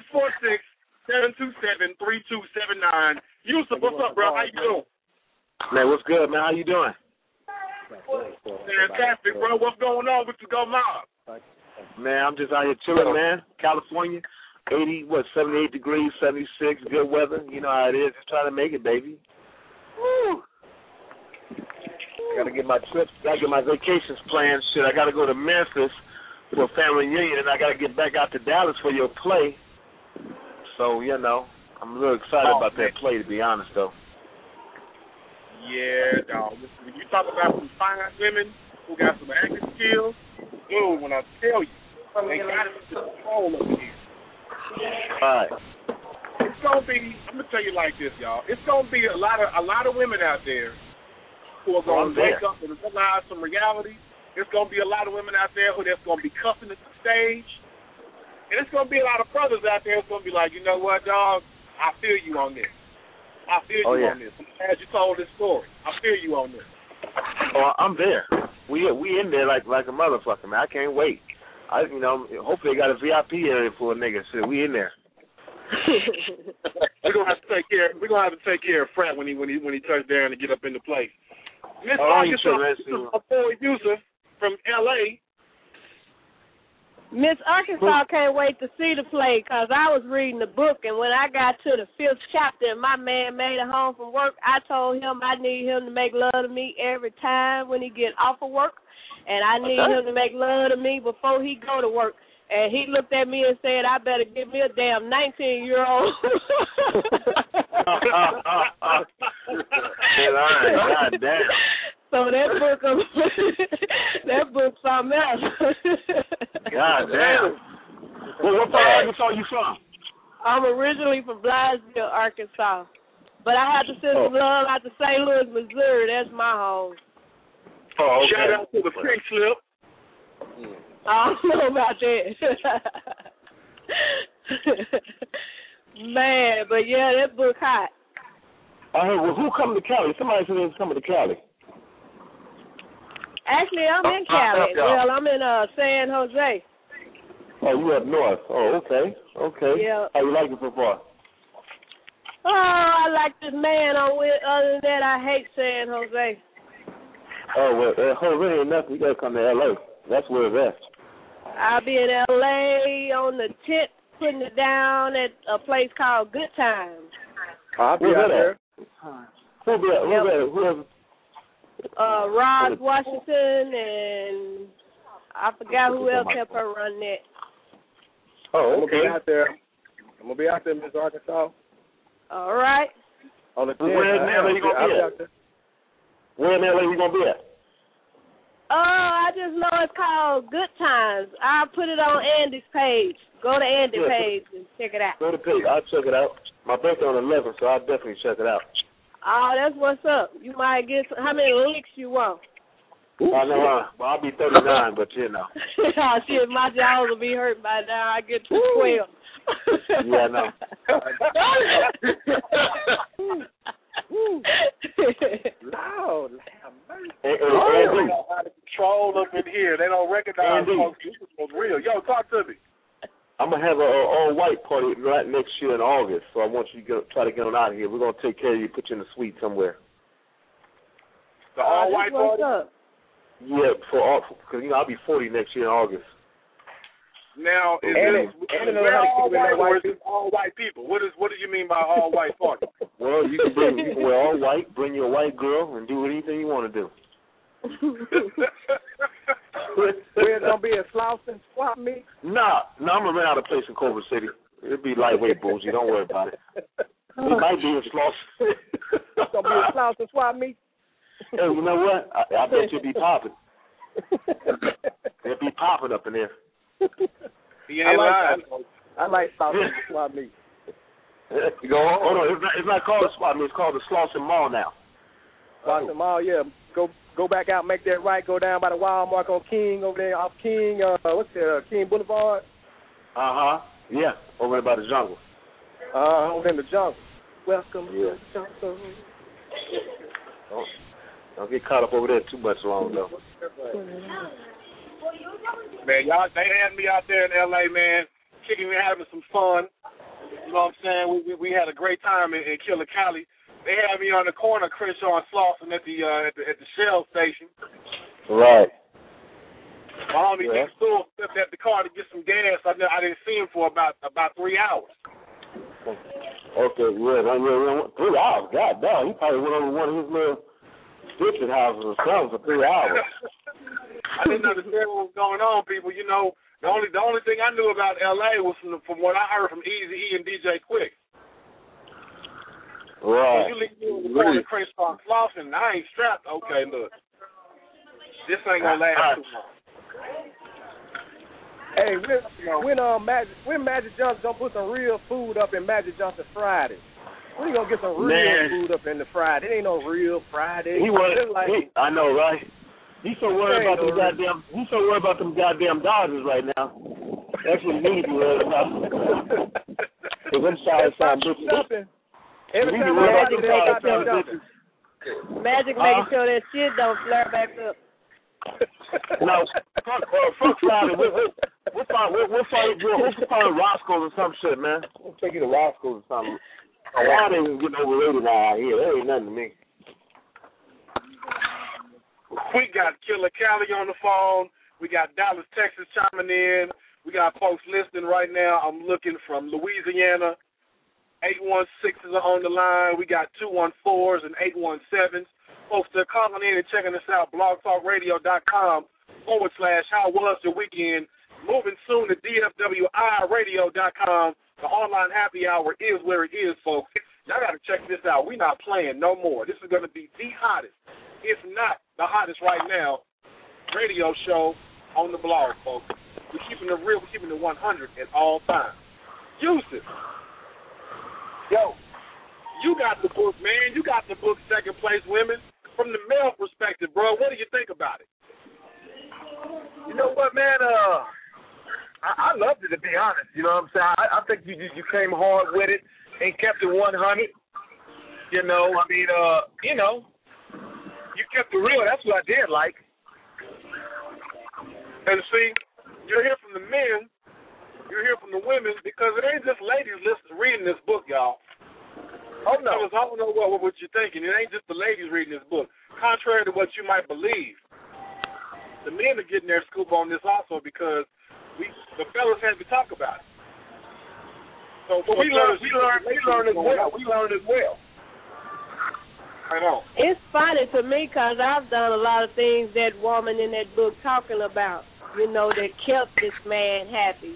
B: 646-727-3279. Yusuf, what's up, bro? How you doing?
F: Man, what's good, man? How you doing?
B: Fantastic, bro. What's going on with the Go Mob?
F: Man, I'm just out here chilling, man. California, 78 degrees, 76, good weather. You know how it is. Just trying to make it, baby. Woo! Gotta get my trips, gotta get my vacations planned. Shit, I gotta go to Memphis for a family reunion, and I gotta get back out to Dallas for your play. So, you know, I'm a little excited about that play, to be honest, though.
B: Yeah, dog. When you talk about some fine women who got some acting skills, dude, when I tell you, they got it under control over here.
F: All right.
B: It's gonna be. I'm gonna tell you like this, y'all. It's gonna be a lot of women out there who are gonna wake up and realize some reality. There's gonna be a lot of women out there who that's gonna be cussing at the stage, and it's gonna be a lot of brothers out there who's gonna be like, you know what, dog? I feel you on this. I feel you on this. As you told this story, I feel you on this.
F: Oh, I'm there. We in there like a motherfucker, man. I can't wait. Hopefully they got a VIP area for a nigga. So we in there.
B: We're gonna have to take care. We're gonna have to take care of Frat when he touches down and get up into place. Miss Arkansas, Boy Yusuf from L.A.
D: Miss Arkansas can't wait to see the play because I was reading the book, and when I got to the 5th chapter and my man made it home from work, I told him I need him to make love to me every time when he get off of work, and I need him to make love to me before he go to work. And he looked at me and said, I better give me a damn 19-year-old.
F: God damn.
D: So that book something else.
F: God damn. Well, what part of Arkansas are you from?
D: I'm originally from Blythesville, Arkansas. But I have to send some love out to St. Louis, Missouri. That's my home.
F: Oh, okay.
B: Shout out to the Pink Slip.
D: I don't know about that. Man, but yeah, that book hot.
F: I heard, well, who coming to Cali? Somebody said they was coming to Cali.
D: Actually, I'm in Cali. Well, I'm in San Jose.
F: Oh, you up north. Oh, okay. Okay.
D: Yeah.
F: How you like it so far?
D: Oh, I like this man on with. Other than that, I hate San Jose.
F: Oh, well, Jose ain't nothing. You got to come to L.A. That's where it's at.
D: I'll be in L.A. on the 10th, putting it down at a place called Good Times.
C: I'll be out there.
F: Who'll be at? Who else?
D: Roz Washington, and I forgot who else helped her run that.
C: Oh, okay. I'm gonna be out there, Miss Arkansas.
D: All right.
C: On the 10th.
F: Where in LA you gonna be at? Where in LA you gonna be at?
D: I just know it's called Good Times. I'll put it on Andy's page. Go to Andy's page and check it out.
F: Go to the page. I'll check it out. My birthday on the 11th, so I'll definitely check it out.
D: Oh, that's what's up. You might get how many licks you want.
F: I know. Well, I'll be 39, but you know.
D: Oh, shit, my jaws will be hurt by now. I get to 12.
F: Yeah, I know.
C: Loud.
B: Andy. Out of control up in here. They don't recognize folks. This was real. Yo, talk to me.
F: I'm going to have an all-white party right next year in August, so I want you to try to get on out of here. We're going to take care of you, put you in the suite somewhere.
B: The all-white party?
D: Up?
F: Yeah, because, I'll be 40 next year in August.
B: Now, is all white people? What do you mean by all white party?
F: Well, you can wear all white, bring your white girl, and do anything you want to do.
C: There's gonna be a slouch and swap meet?
F: No, I'm gonna rent out a place in Culver City. It'll be lightweight bougie. Don't worry about it. It might be a slouch.
C: It's gonna be a slouch and swap meet.
F: Hey, you know what? I bet you'll be popping. They'll be popping up in there.
C: I like slouch and swap meet.
F: You go on? Oh no, it's not called a swap meet. It's called the Slauson Mall now.
C: Slauson Mall, yeah. Go back out, make that right, go down by the Walmart on King over there off King, King Boulevard?
F: Yeah, over there by the jungle.
C: Over in the jungle. Welcome to the jungle.
F: Don't get caught up over there too much long though.
B: Man, they had me out there in L.A., man, kicking me, having some fun. You know what I'm saying? We had a great time in Killer Cali. They had me on the corner of Crenshaw and Slauson at the Shell station.
F: Right.
B: My homie Nick Sewell stepped at the car to get some gas. I didn't see him for about 3 hours.
F: Okay, yeah, 3 hours. God damn, he probably went over one of his little district houses or something for 3 hours.
B: I didn't understand what was going on, people. You know, the only thing I knew about L.A. was from what I heard from Eazy-E and DJ Quick.
F: Right.
B: You leave me on the corner of Crenshaw and Slauson, and I ain't strapped. Okay, look. This ain't gonna last too long.
C: Hey, when Magic Johnson gonna put some real food up in Magic Johnson Friday? When you gonna get some real food up in the Friday? It ain't no real Friday.
F: I know, right? He's so worried about them goddamn. He's so worried about them goddamn Dodgers right now. That's what he needs to be worried about.
C: Every time
D: Magic making sure that shit don't flare back up.
F: No, fuck Friday. We'll find Roscoe's or some shit, man. We'll take you to Roscoe's or something. Why they getting overrated out here? That ain't nothing to me.
B: We got Killer Cali on the phone. We got Dallas, Texas chiming in. We got folks listening right now. I'm looking from Louisiana. 816s are on the line. We got 214s and 817s. Folks, they're calling in and checking us out. blogtalkradio.com/How Was Your Weekend. Moving soon to DFWIRadio.com. The online happy hour is where it is, folks. Y'all got to check this out. We're not playing no more. This is going to be the hottest, if not the hottest right now, radio show on the blog, folks. We're keeping it real. We're keeping it 100 at all times. Yusuf. Yo, you got the book, man. You got the book, Second Place Women. From the male perspective, bro, what do you think about it?
G: You know what, man? I loved it, to be honest. You know what I'm saying? I think you came hard with it and kept it 100. You know, I mean, you kept it real. That's what I did like.
B: And see, you'll hear from the men, you'll hear from the women, because it ain't just ladies reading this book, y'all.
G: Oh, no.
B: I don't know what you're thinking. It ain't just the ladies reading this book. Contrary to what you might believe, the men are getting their scoop on this also because the fellas had to talk about it. So
G: we learned as well. We learned as well.
B: I know.
D: It's funny to me because I've done a lot of things that woman in that book talking about, that kept this man happy,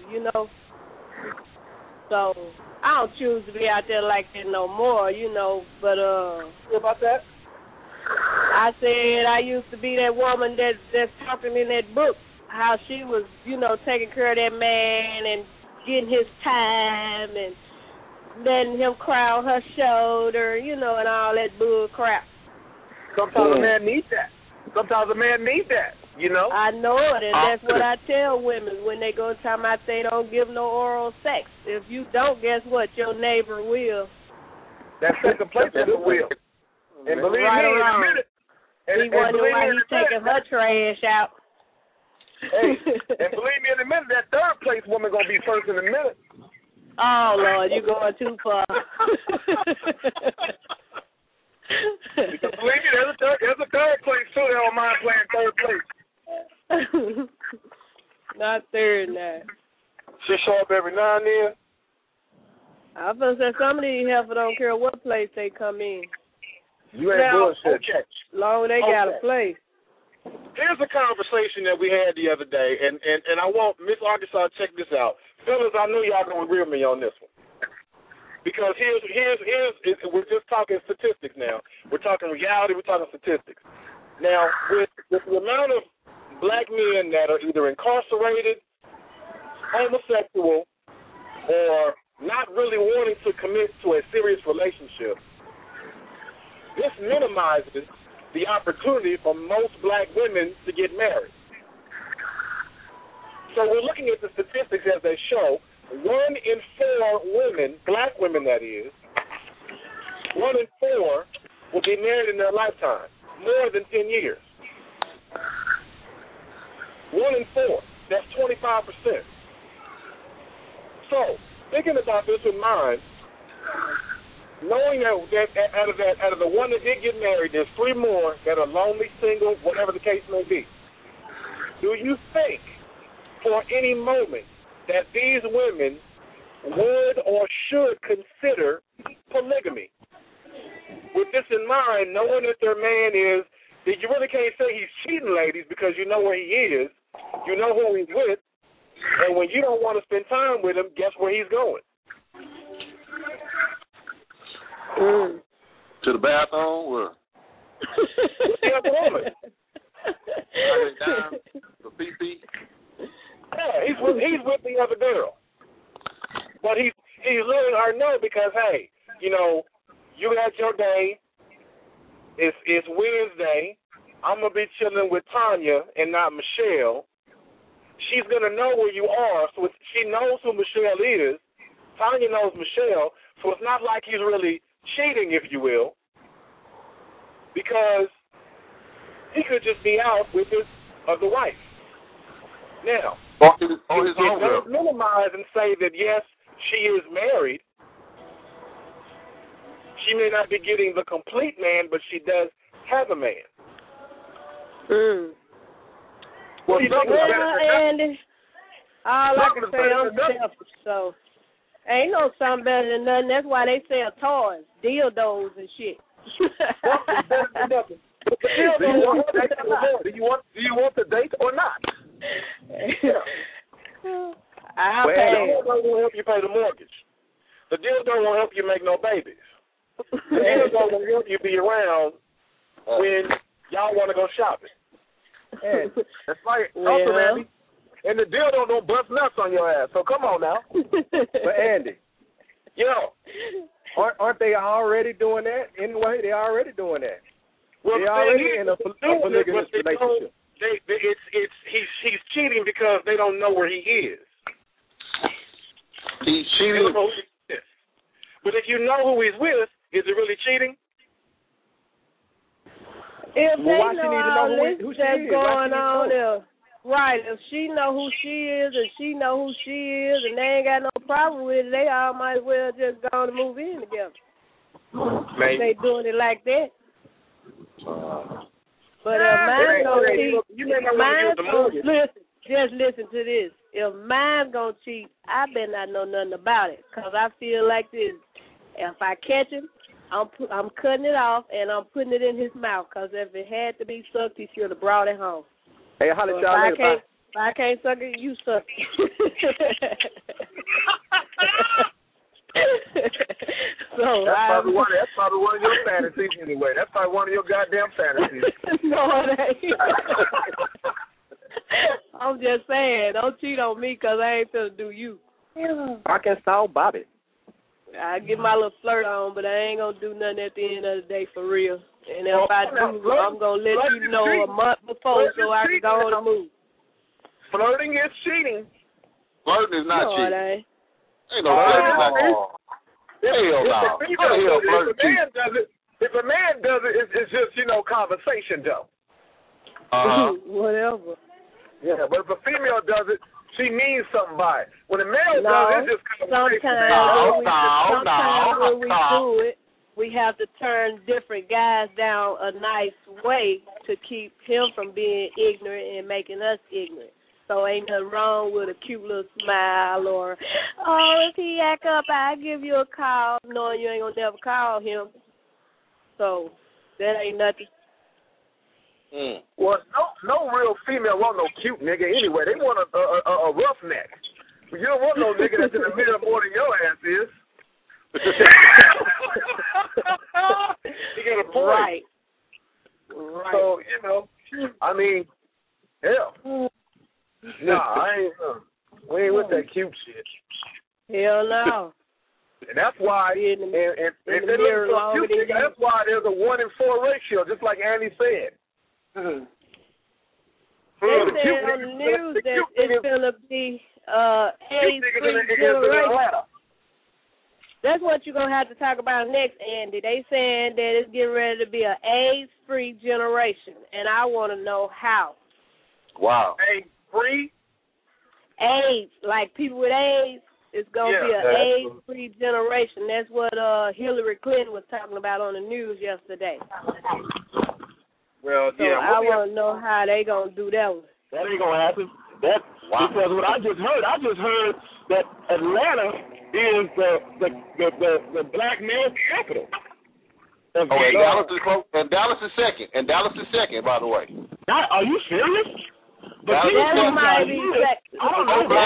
D: So I don't choose to be out there like that no more, but
G: What about that?
D: I said I used to be that woman that's talking in that book, how she was, taking care of that man and getting his time and letting him cry on her shoulder, and all that bull crap.
G: Sometimes a man needs that. Sometimes a man needs that,
D: I know it, and that's what I tell women when they go time out they don't give no oral sex. If you don't, guess what? Your neighbor will.
G: That second place will. And believe me, in a minute.
D: He wondering why he's taking her trash out.
G: Hey, and believe me, in a minute, that third place woman gonna be first in a minute.
D: Oh Lord, you're going too far.
G: Because believe me, there's a third place too. They don't mind playing third place.
D: Not third now.
B: She show up every now and then.
D: I was gonna say some of these heifers don't care what place they come in.
G: You ain't bullshit.
B: Okay.
D: Long they got a place.
B: Here's a conversation that we had the other day, and I want Miss Arkansas check this out. Fellas, I know y'all gonna agree with me on this one. Because here's we're just talking statistics now. We're talking reality, we're talking statistics. Now, with the amount of black men that are either incarcerated, homosexual, or not really wanting to commit to a serious relationship, this minimizes the opportunity for most black women to get married. So we're looking at the statistics as they show. 1 in 4 women, black women that is, 1 in 4 will be married in their lifetime, more than 10 years. 1 in 4, that's 25%. So, thinking about this in mind, knowing that out of the one that did get married, there's 3 more that are lonely, single, whatever the case may be. Do you think for any moment that these women would or should consider polygamy? With this in mind, knowing that their man is, that you really can't say he's cheating, ladies, because you know where he is, you know who he's with, and when you don't want to spend time with him, guess where he's going?
E: To the bathroom or
B: the other woman.
E: The pee-pee.
B: Yeah, he's with the other girl. But he's letting her know because, hey, you had your day. It's Wednesday. I'm going to be chilling with Tanya and not Michelle. She's going to know where you are. So she knows who Michelle is. Tanya knows Michelle. So it's not like he's really cheating, if you will, because he could just be out with his other wife. Now, it does minimize and say that, yes, she is married,
G: she may not be getting the complete man, but she does have a man. Well,
D: and all I can say, I'm selfish, so ain't no something better than nothing. That's why they sell toys, dildos and shit.
G: Do you want the date or not?
D: I'll pay.
G: The dildo won't help you pay the mortgage. The dildo won't help you make no babies. The dildo won't help you be around when y'all want to go shopping. Yeah. That's like also, Andy. And the dildo don't bust nuts on your ass. So come on now.
C: But Andy, aren't they already doing that? Anyway, they're already doing that.
G: Well,
C: they're already in a polygamous relationship.
G: He's cheating because they don't know where he is.
E: He's cheating.
G: But if you know who he's with, is it really cheating?
D: If
C: well, why
D: they
C: she
D: know
C: need to
D: all
C: know
D: this
C: who she
D: that's
C: is?
D: going on there, right? If she know who she is and she know who she is, and they ain't got no problem with it, they all might as well just go on and move in together. If they doing it like that. But mine's gonna cheat. Just listen to this. If mine's gonna cheat, I better not know nothing about it, cause I feel like this. If I catch him, I'm cutting it off and I'm putting it in his mouth. Cause if it had to be sucked, he should have brought it home.
C: Hey, holla
D: So
C: y'all
D: if I can't suck it, you suck it.
G: That's probably one of your fantasies anyway. That's probably one of your goddamn fantasies.
D: No, it ain't. I'm just saying, don't cheat on me because I ain't finna do you.
C: Arkansas Bobby.
D: I get my little flirt on, but I ain't gonna do nothing at the end of the day for real. And if I do, I'm gonna let you know a month before so I can go on and move.
G: Flirting is cheating.
E: Flirting is not cheating.
D: It ain't.
E: Ain't no flirting is not cheating. Hell no.
G: If a man does it, it's just, conversation though.
D: Whatever.
G: Yeah, but if a female does it, she means something by it. When a male does it, it's just conversation.
D: Sometimes when we do it, we have to turn different guys down a nice way to keep him from being ignorant and making us ignorant. So ain't nothing wrong with a cute little smile or, if he act up, I'll give you a call, knowing you ain't going to never call him. So that ain't nothing.
G: Well, no real female want no cute nigga anyway. They want a roughneck. You don't want no nigga that's in the middle more than your ass is. You got a point.
D: Right.
G: So, I mean, hell. We ain't with that cute shit.
D: Hell no.
G: And that's why, that's why there's a 1 in 4 ratio, just like Andy said.
D: They said on the news that it's going to be AIDS-free generation. That's what you're going to have to talk about next, Andy. They saying that it's getting ready to be an AIDS-free generation, and I want to know how.
E: Wow.
G: AIDS-free?
D: AIDS, like people with AIDS, it's going to be an AIDS-free generation. That's what Hillary Clinton was talking about on the news yesterday.
G: Well,
D: so I want to know how they going to do that one.
F: That ain't going to happen. Because what I just heard that Atlanta is the black man's capital.
E: And Dallas is second. And Dallas is second, by the way.
F: Are you serious? But
D: Dallas might be second.
E: I don't know.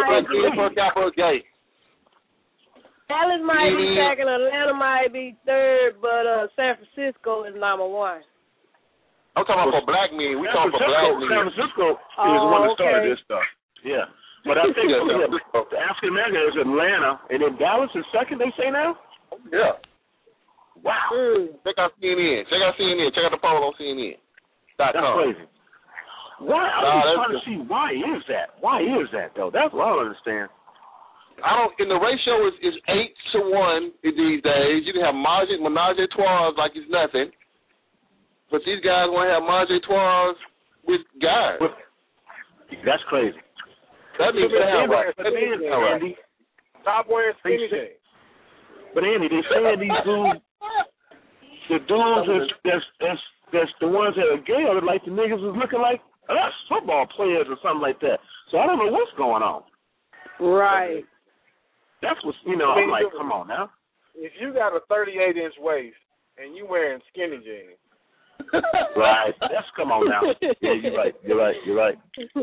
D: Dallas might be second. Atlanta might be third, but San Francisco is number 1.
E: I'm talking about for black men. We talking for black men.
F: San Francisco is the one that started this stuff. Yeah. But I think the African American is Atlanta, and then Dallas is second, they say now?
E: Yeah.
F: Wow.
E: Check out CNN. Check out the poll on CNN.
F: That's crazy. Why? I'm trying to see why is that? Why is that, though? That's what I don't understand.
E: And the ratio is 8-1 these days. You can have menage a trois like it's nothing. But these guys want to have menage a trois with guys.
F: That's crazy.
E: That means
G: Andy, stop wearing skinny jeans.
F: But Andy, they saying these dudes the dudes that's the ones that are gay are like the niggas is looking like us football players or something like that. So I don't know what's going on.
D: Right.
F: That's what's, I'm like, come on now.
B: If you got a 38-inch waist and you wearing skinny jeans.
F: Right. That's, come on now. Yeah, you're right.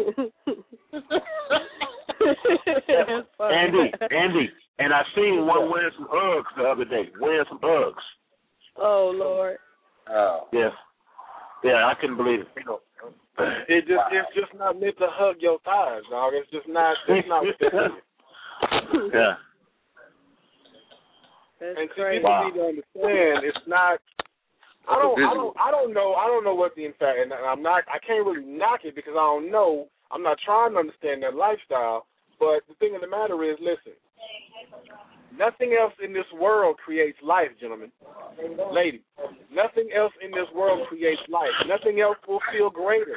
F: Andy, and I seen one wearing some Uggs the other day.
D: Oh, Lord.
E: Oh.
F: Yeah. Yeah, I couldn't believe it.
B: It's just not meant to hug your thighs, dog. It's just not. It's not what it is.
F: Yeah.
D: That's
B: and
D: crazy.
B: people need to understand it's not. I don't know what the impact, and I can't really knock it because I don't know. I'm not trying to understand their lifestyle. But the thing of the matter is, listen, nothing else in this world creates life, gentlemen, ladies. Nothing else in this world creates life. Nothing else will feel greater.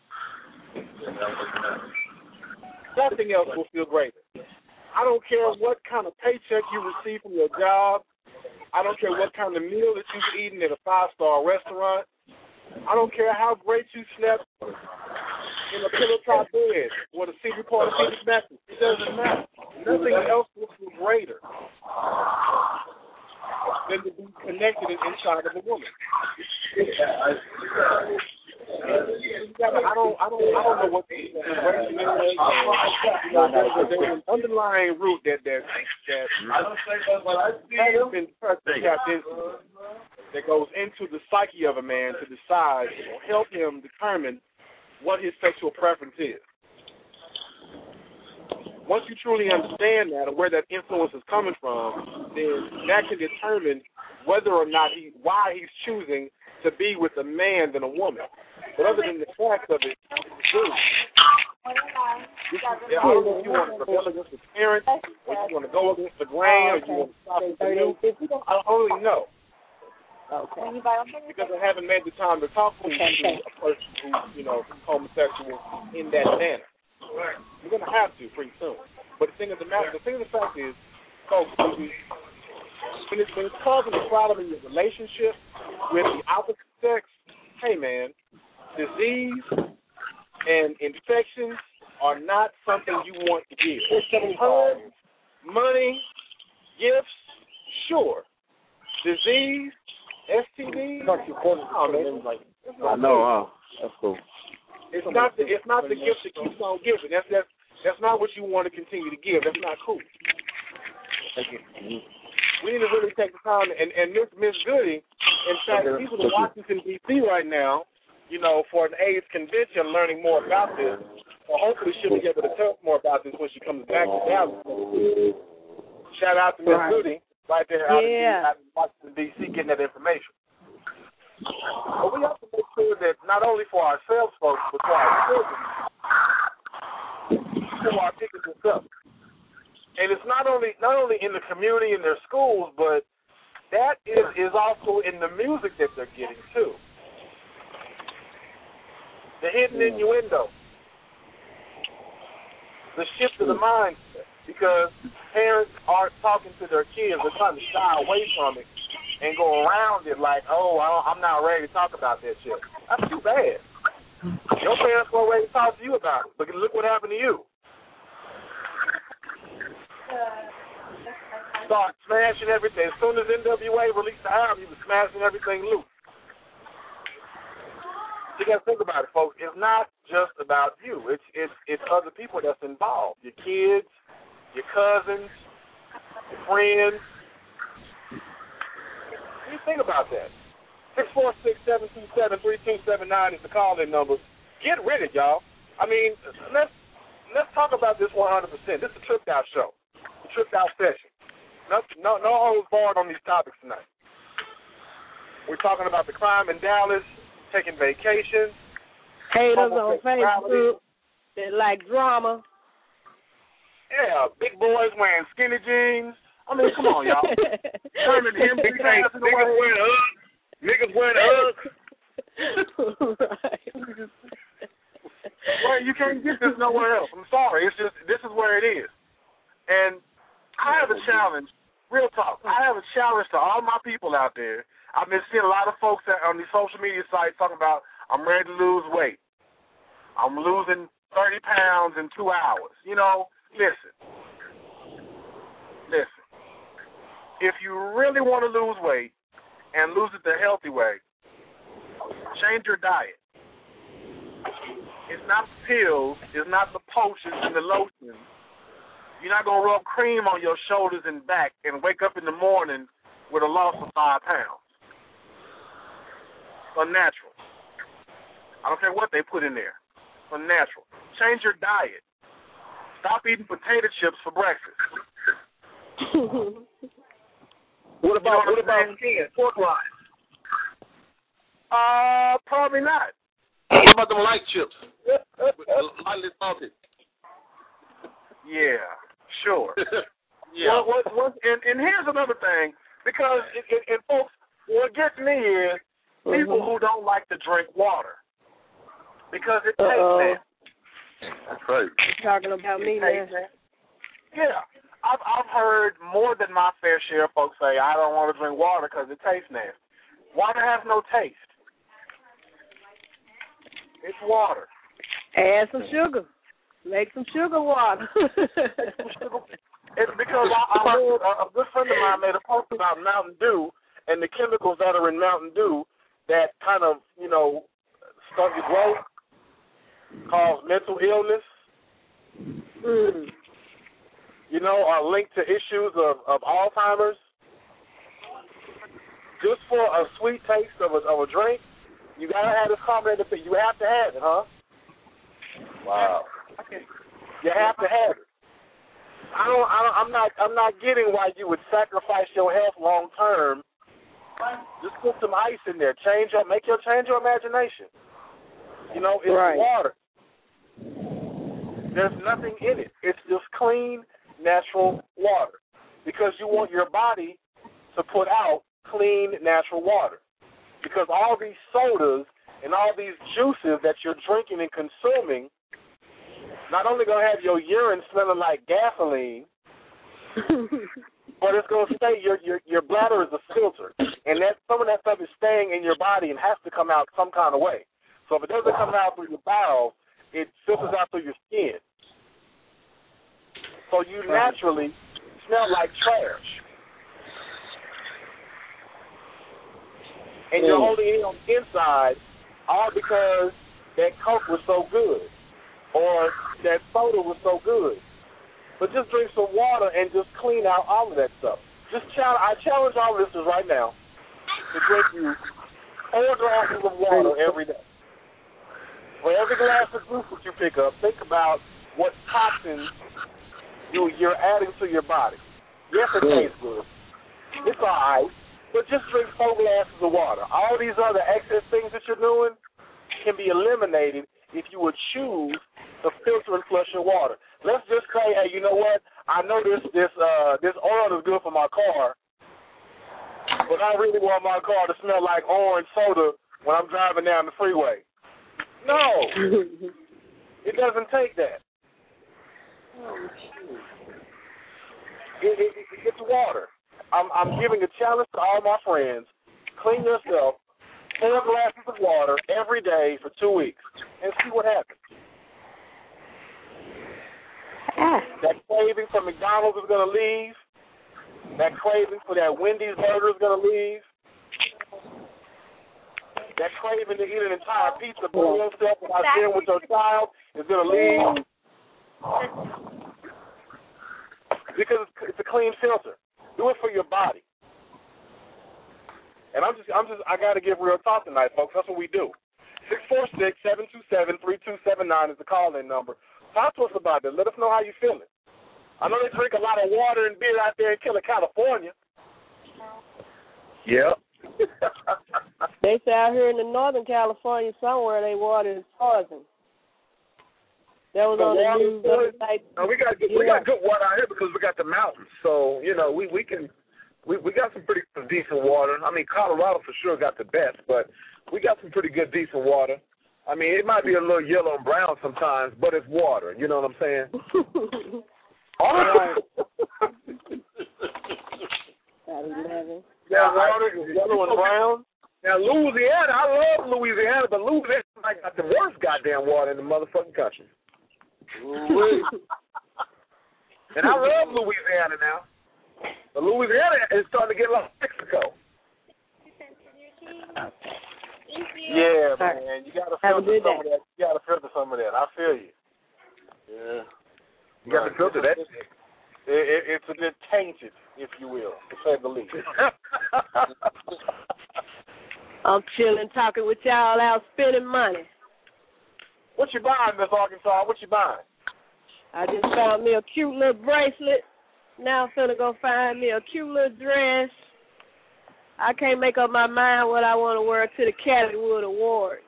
B: Nothing else will feel greater. I don't care what kind of paycheck you receive from your job. I don't care what kind of meal that you've eaten at a 5-star restaurant. I don't care how great you slept in a pillow-top bed or the secret part of Phoenix mattress. It doesn't matter. Nothing else will feel greater than to be connected inside of a woman. I don't know what the situation is. There's an underlying root that has been tapped into that goes into the psyche of a man to decide or help him determine what his sexual preference is. Once you truly understand that and where that influence is coming from, then that can determine whether or not why he's choosing to be with a man than a woman. But other than the fact of it, I don't know if you want to rebel against the parents, or you want to go against the grain, or you want to stop with the new. I don't really know.
H: Okay.
B: Because I haven't made the time to talk to a person who's, homosexual in that manner. You're going to have to pretty soon. But the thing of the fact is, folks, when it's causing a problem in your relationship with the opposite sex, hey, man, disease and infections are not something you want to give. Hugs, money, gifts, sure. Disease, STD.
F: I know, that's cool.
B: It's not the gift that keeps on giving. That's not what you want to continue to give. That's not cool. We need to really take the time, and Miss Goody, in fact, people in Washington, D.C. right now, for an AIDS convention, learning more about this. Well, hopefully she'll be able to tell us more about this when she comes back to Dallas. Shout out to Miss Goody right there out in Washington, D.C., getting that information. But we have to make sure that not only for ourselves, folks, but for our children, who are picking this up. And it's not only in the community, in their schools, but that is also in the music that they're getting, too. The hidden innuendo. The shift of the mindset. Because parents aren't talking to their kids. They're trying to shy away from it and go around it like, I'm not ready to talk about that shit. That's too bad. Your parents weren't ready to talk to you about it. But look what happened to you. Start smashing everything. As soon as NWA released the album, he was smashing everything loose. You got to think about it, folks. It's not just about you. It's other people that's involved. Your kids, your cousins, your friends. What do you think about that? 646-727-3279 is the call-in number. Get rid of it, y'all. I mean, let's talk about this 100%. This is a tripped out show, a tripped out session. No holds barred on these topics tonight. We're talking about the crime in Dallas, taking vacations,
D: haters on Facebook that like drama.
B: Yeah, big boys wearing skinny jeans. I mean, come on, y'all. Turning him big ass niggas wearing Uggs. Well, you can't get this nowhere else. I'm sorry. It's just this is where it is. And I have a challenge. Real talk. I have a challenge to all my people out there.
G: I've been seeing a lot of folks on these social media sites talking about, I'm ready to lose weight. I'm losing 30 pounds in 2 hours. You know, listen. If you really want to lose weight and lose it the healthy way, change your diet. It's not the pills. It's not the potions and the lotions. You're not going to rub cream on your shoulders and back and wake up in the morning with a loss of 5 pounds. Unnatural. I don't care what they put in there. Unnatural. Change your diet. Stop eating potato chips for breakfast.
F: What about skin, pork rinds?
G: Probably not.
E: What about them light chips? Lightly salted.
G: Yeah, sure.
E: Yeah.
G: And here's another thing, because and folks, what gets me is people who don't like to drink water because it tastes nasty.
E: That's right.
D: You're talking about me now.
G: Yeah. I've heard more than my fair share of folks say, I don't want to drink water because it tastes nasty. Water has no taste. It's water.
D: Add some sugar. Make some sugar water.
G: It's because I heard a good friend of mine made a post about Mountain Dew and the chemicals that are in Mountain Dew that kind of, stunt your growth, cause mental illness. Are linked to issues of Alzheimer's. Just for a sweet taste of a drink, you gotta have this carbonated thing. You have to have it, huh?
E: Wow.
G: You have to have it. I'm not getting why you would sacrifice your health long term. Just put some ice in there. Change your imagination. It's
D: right.
G: Water. There's nothing in it. It's just clean, natural water. Because you want your body to put out clean, natural water. Because all these sodas and all these juices that you're drinking and consuming not only going to have your urine smelling like gasoline, but it's going to stay, your bladder is a filter. And some of that stuff is staying in your body and has to come out some kind of way. So if it doesn't come out through your bowels, it filters out through your skin. So you naturally smell like trash. And you're holding it on the inside all because that Coke was so good or that soda was so good. But just drink some water and just clean out all of that stuff. I challenge all listeners right now to drink you 4 glasses of water every day. For every glass of juice that you pick up, think about what toxins you're adding to your body. Yes, it tastes good. It's all right. But just drink 4 glasses of water. All these other excess things that you're doing can be eliminated if you would choose to filter and flush your water. Let's just say, hey, you know what? I know this oil is good for my car, but I really want my car to smell like orange soda when I'm driving down the freeway. No, it doesn't take that. It's water. I'm giving a challenge to all my friends. Clean yourself, 4 glasses of water every day for 2 weeks, and see what happens. That craving for McDonald's is going to leave. That craving for that Wendy's burger is going to leave. That craving to eat an entire pizza by yourself without sharing with your child is going to leave. Because it's a clean filter. Do it for your body. And I got to give real talk tonight, folks. That's what we do. 646-727-3279 is the call-in number. Talk to us about it. Let us know how you're feeling. I know they drink a lot of water and beer out there in California.
F: Yep.
D: They say out here in the Northern California somewhere they water is poison. That was on the news the other night.
F: No, we got good water out here because we got the mountains. So, we got some pretty decent water. I mean, Colorado for sure got the best, but we got some pretty good decent water. I mean, it might be a little yellow and brown sometimes, but it's water. You know what I'm saying?
D: All right. At 11.
F: Yeah,
B: water is yellow and brown.
G: Now, Louisiana, I love Louisiana, but Louisiana got the worst goddamn water in the motherfucking country. And I love Louisiana now. But Louisiana is starting to get like Mexico.
B: Yeah, man. You gotta filter some of that. You gotta filter some of that. I feel you. Yeah.
G: You got to filter that shit.
B: It's a bit tainted, if you will, to say the least.
D: I'm chilling, talking with y'all out spending money.
B: What you buying, Miss Arkansas? What you buying?
D: I just found me a cute little bracelet. Now I'm finna go find me a cute little dress. I can't make up my mind what I want to wear to the Caddywood Awards.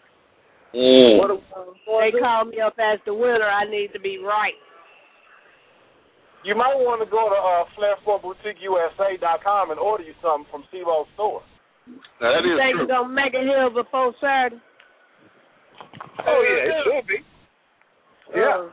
D: They called me up as the winner. I need to be right.
B: You might want to go to FlairSportBoutiqueUSA.com and order you something from Steve-O's store.
E: Now, that
D: You
E: is
D: think
E: true.
D: you're going to make it here before Saturday?
G: Oh, yeah, it should be. Yeah.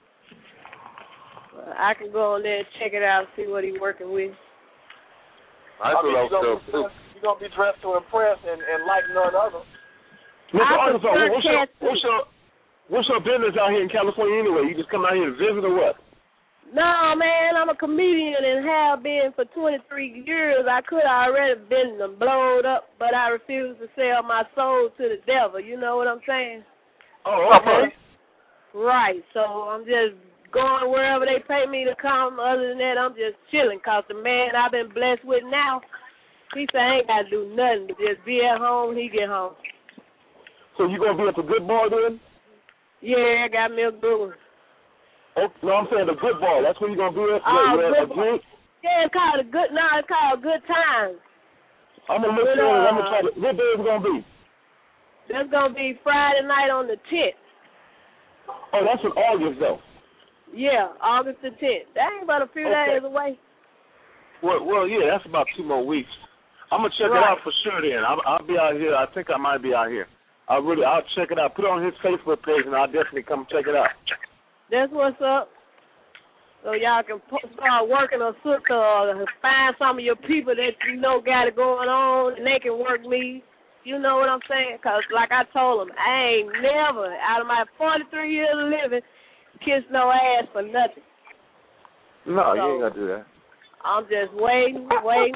D: I can go on there and check it out and see what he's working with.
E: I feel like stuff, too.
B: You're going to be dressed to impress and like none other.
F: Mr.
D: I
F: Arkansas,
D: prefer
F: what's your business out here in California anyway? You just come out here to visit or what?
D: No, man, I'm a comedian and have been for 23 years. I could have already been blown up, but I refuse to sell my soul to the devil. You know what I'm saying?
F: Oh, okay.
D: Right, so I'm just going wherever they pay me to come. Other than that, I'm just chilling because the man I've been blessed with now, he said I ain't got to do nothing but just be at home, he get home.
F: So you going to be at the Good Bar then?
D: Yeah, I got me a good one.
F: Oh, no, I'm saying the Good Bar. That's where you're going to be at?
D: Good Bar. Yeah, it's called Good Times.
F: I'm going to look for it. I'm going to try to. What day is it going to be?
D: That's going to be Friday night on the 10th.
F: Oh, that's in August, though.
D: Yeah, August the 10th. That ain't but a few days away.
F: Well, yeah, that's about 2 more weeks. I'm going to check it out for sure then. I'll be out here. I think I might be out here. I'll check it out. Put it on his Facebook page, and I'll definitely come check it out.
D: That's what's up. So y'all can start working a sister or find some of your people that you know got it going on, and they can work me. You know what I'm saying? Because like I told them, I ain't never, out of my 43 years of living, kissed no ass for nothing.
F: No, you ain't got to do that.
D: I'm just waiting.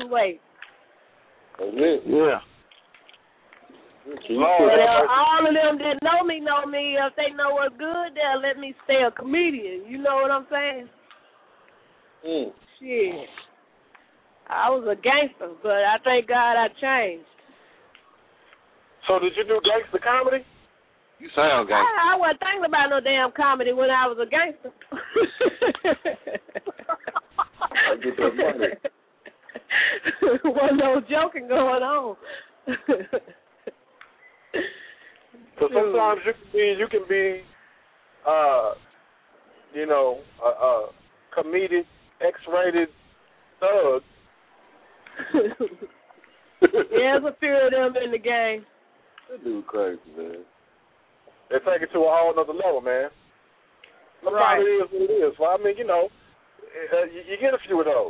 F: Yeah.
D: All of them that know me, if they know what's good, they'll let me stay a comedian. You know what I'm saying? Shit. I was a gangster, but I thank God I changed.
B: So did you do gangster comedy?
E: You sound gangster.
D: I wasn't thinking about no damn comedy when I was a gangster.
E: I get that money.
D: Wasn't no joking going on.
B: So sometimes you can be a comedic, X-rated thug.
D: There's a few of them in the game.
E: That dude crazy, man.
B: They take it to a whole other level, man. Sometimes it is what it is. Well, I mean, you get a few of those.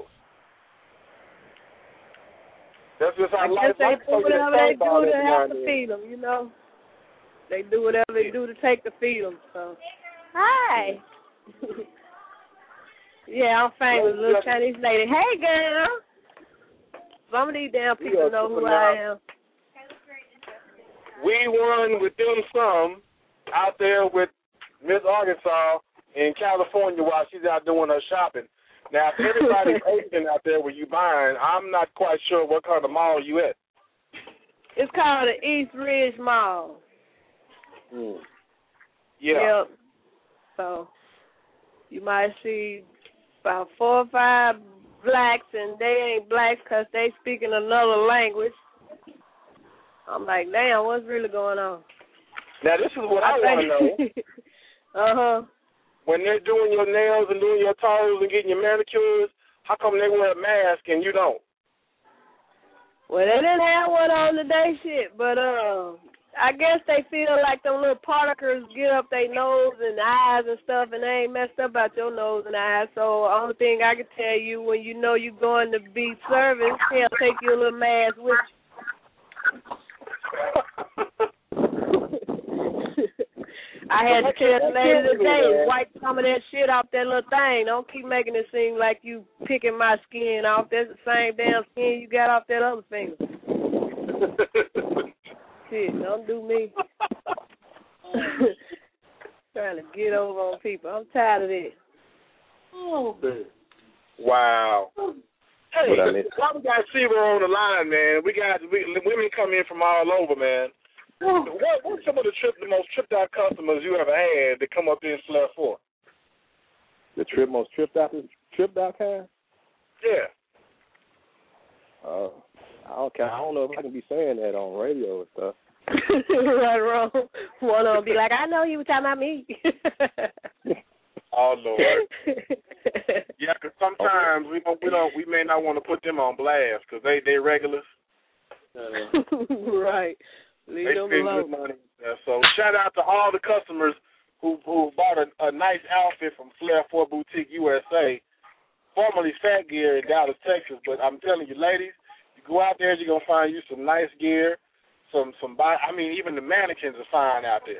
B: That's just how life is.
D: They do whatever they do to have to feed them, you know. They do whatever they do to take to feed them. So, hi. Yeah, I'm famous, little Chinese lady. Hey, girl. Some of these damn people know who I am.
B: We won with them some out there with Miss Arkansas in California while she's out doing her shopping. Now, if everybody's Asian out there where you buying, I'm not quite sure what kind of mall you at.
D: It's called the East Ridge Mall.
B: Yeah.
D: Yep. So you might see about 4 or 5 blacks, and they ain't blacks because they speaking another language. I'm like, damn, what's really going on?
B: Now, this is what I want to know. When they're doing your nails and doing your toes and getting your manicures, how come they wear a mask and you don't?
D: Well, they didn't have one on today, shit, but I guess they feel like them little particles get up their nose and eyes and stuff, and they ain't messed up about your nose and eyes. So the only thing I can tell you, when you know you're going to be serviced, hell, take your little mask with you. I had to tell the lady today, wipe some of that shit off that little thing. Don't keep making it seem like you picking my skin off. That's the same damn skin you got off that other finger. Shit, don't do me. Trying to get over on people. I'm tired of this.
B: Oh, man. Wow. Hey, why we got Sheba on the line, man? Women come in from all over, man. What's some of the most tripped out customers you ever had that come up here and Flair 4?
C: The most tripped out kind?
B: Yeah.
C: I don't know if I can be saying that on radio and stuff.
D: Right, wrong. One of them be like, I know you were talking about me.
B: Oh Lord. Yeah, because sometimes we may not want to put them on blast because they regulars.
D: Right. Leave
B: they
D: them
B: spend
D: alone.
B: good money. So shout out to all the customers who bought a nice outfit from Flair 4 Boutique USA, formerly Fat Gear in Dallas, Texas. But I'm telling you, ladies, you go out there, you're gonna find you some nice gear. Even the mannequins are fine out there.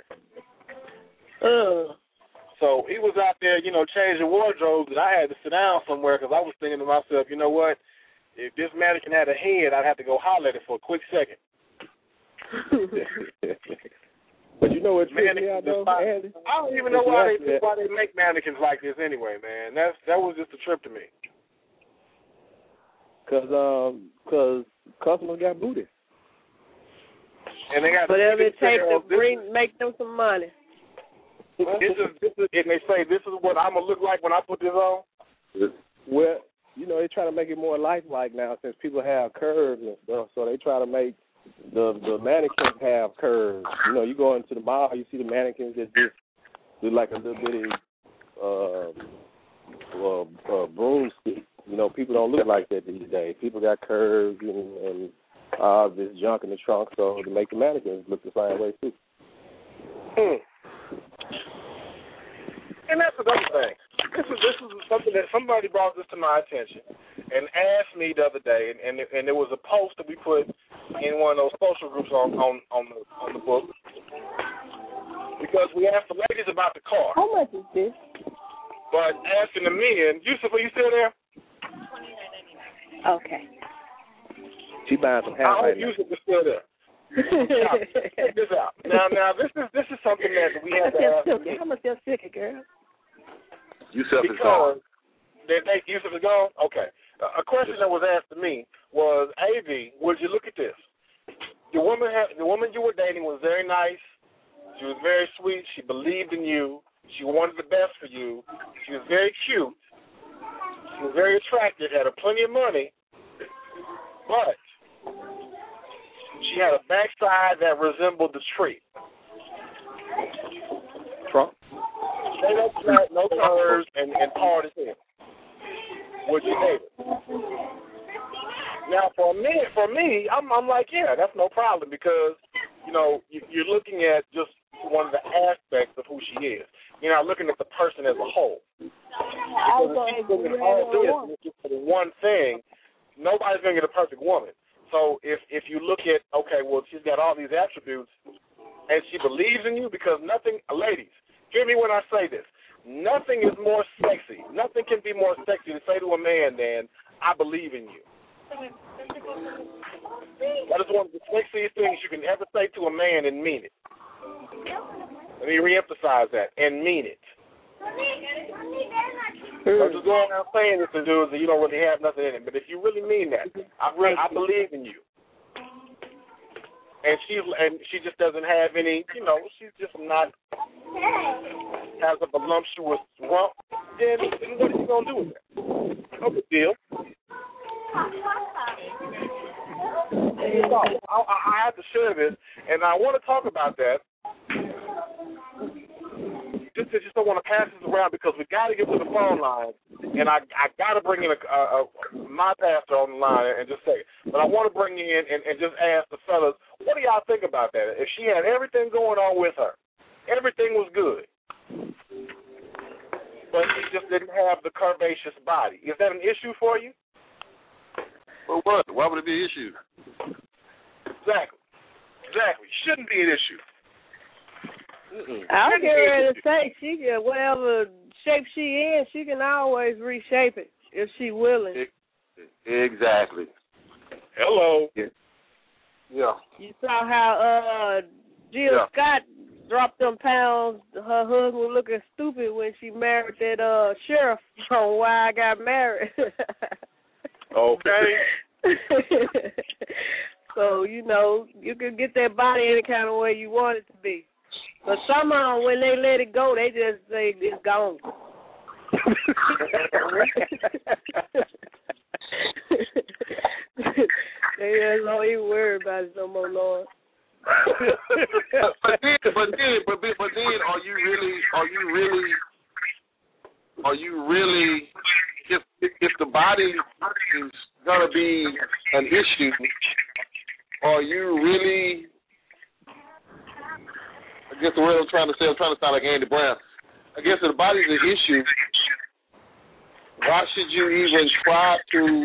B: So he was out there, changing wardrobes, and I had to sit down somewhere because I was thinking to myself, you know what? If this mannequin had a head, I'd have to go holler at it for a quick second.
C: But you know what tripped me out though, Andy?
B: I don't even know why they make mannequins like this anyway, man. That was just a trip to me.
C: Cause customers got booty.
B: And they got
D: whatever it takes to make them some money.
B: This is, and they say this is what I'm gonna look like when I put this on.
C: Well, they try to make it more lifelike now since people have curves and stuff. So they try to make the mannequins have curves. You go into the mall, you see the mannequins that just look like a little bitty broomstick. People don't look like that these days. People got curves and this junk in the trunk, so to make the mannequins look the same way too.
B: And that's another thing. This is something that somebody brought this to my attention and asked me the other day, and there was a post that we put in one of those social groups on the book because we asked the ladies about the car.
D: How much is this?
B: But asking the men, Yusuf, are you still there?
D: Okay.
C: She buying some
B: I
C: hats
B: hope
C: right now.
B: Yusuf is still there. Check this out. Now this is something that we have to ask.
D: How much your ticket, girl?
E: Yusuf is gone.
B: Yusuf is gone? Okay. A question that was asked to me was, AV, would you look at this? The woman you were dating was very nice. She was very sweet. She believed in you. She wanted the best for you. She was very cute. She was very attractive, had plenty of money. But she had a backside that resembled the tree.
C: Trump?
B: Straight up flat, no curves, and hard as hell. Would you date it? Now, for me, I'm like, yeah, that's no problem because, you're looking at just one of the aspects of who she is. You're not looking at the person as a whole. Because if she's looking at all this and it's just for the one thing, nobody's going to get a perfect woman. So if you look at, okay, well, she's got all these attributes and she believes in you because nothing, ladies, hear me when I say this. Nothing is more sexy. Nothing can be more sexy to say to a man than, I believe in you. That is one of the sexiest things you can ever say to a man and mean it. Let me reemphasize that, and mean it. I'm just going around saying this to dudes and you don't really have nothing in it. But if you really mean that, I believe in you. And she just doesn't have any, she's just not, has a voluptuous rump, then what are you going to do with that? No big deal. I have to share this, and I want to talk about that. Just don't want to pass this around because we got to get to the phone line, and I got to bring in my pastor on the line and just say it. But I want to bring in and just ask the fellas,
G: What do y'all think about that? If she had everything going on with her, everything was good, but she just didn't have the curvaceous body, is that an issue for you?
E: Well, what? Why would it be an issue?
G: Exactly. Shouldn't be an issue.
D: I'll get ready to say she can, whatever shape she in, she can always reshape it if she willing.
E: Exactly.
G: Hello.
E: Yeah.
D: You saw how Jill Scott dropped them pounds. Her husband was looking stupid when she married that sheriff from Why I Got Married.
G: Okay.
D: So, you know, you can get that body any kind of way you want it to be. But somehow when they let it go, they just say it's gone. They just don't even worry about it no more, Lord.
E: but then, are you really, if the body is gonna be an issue, are you really? I guess the word I'm trying to say, I'm trying to sound like Andy Brown. I guess if the body's an issue, why should you even try to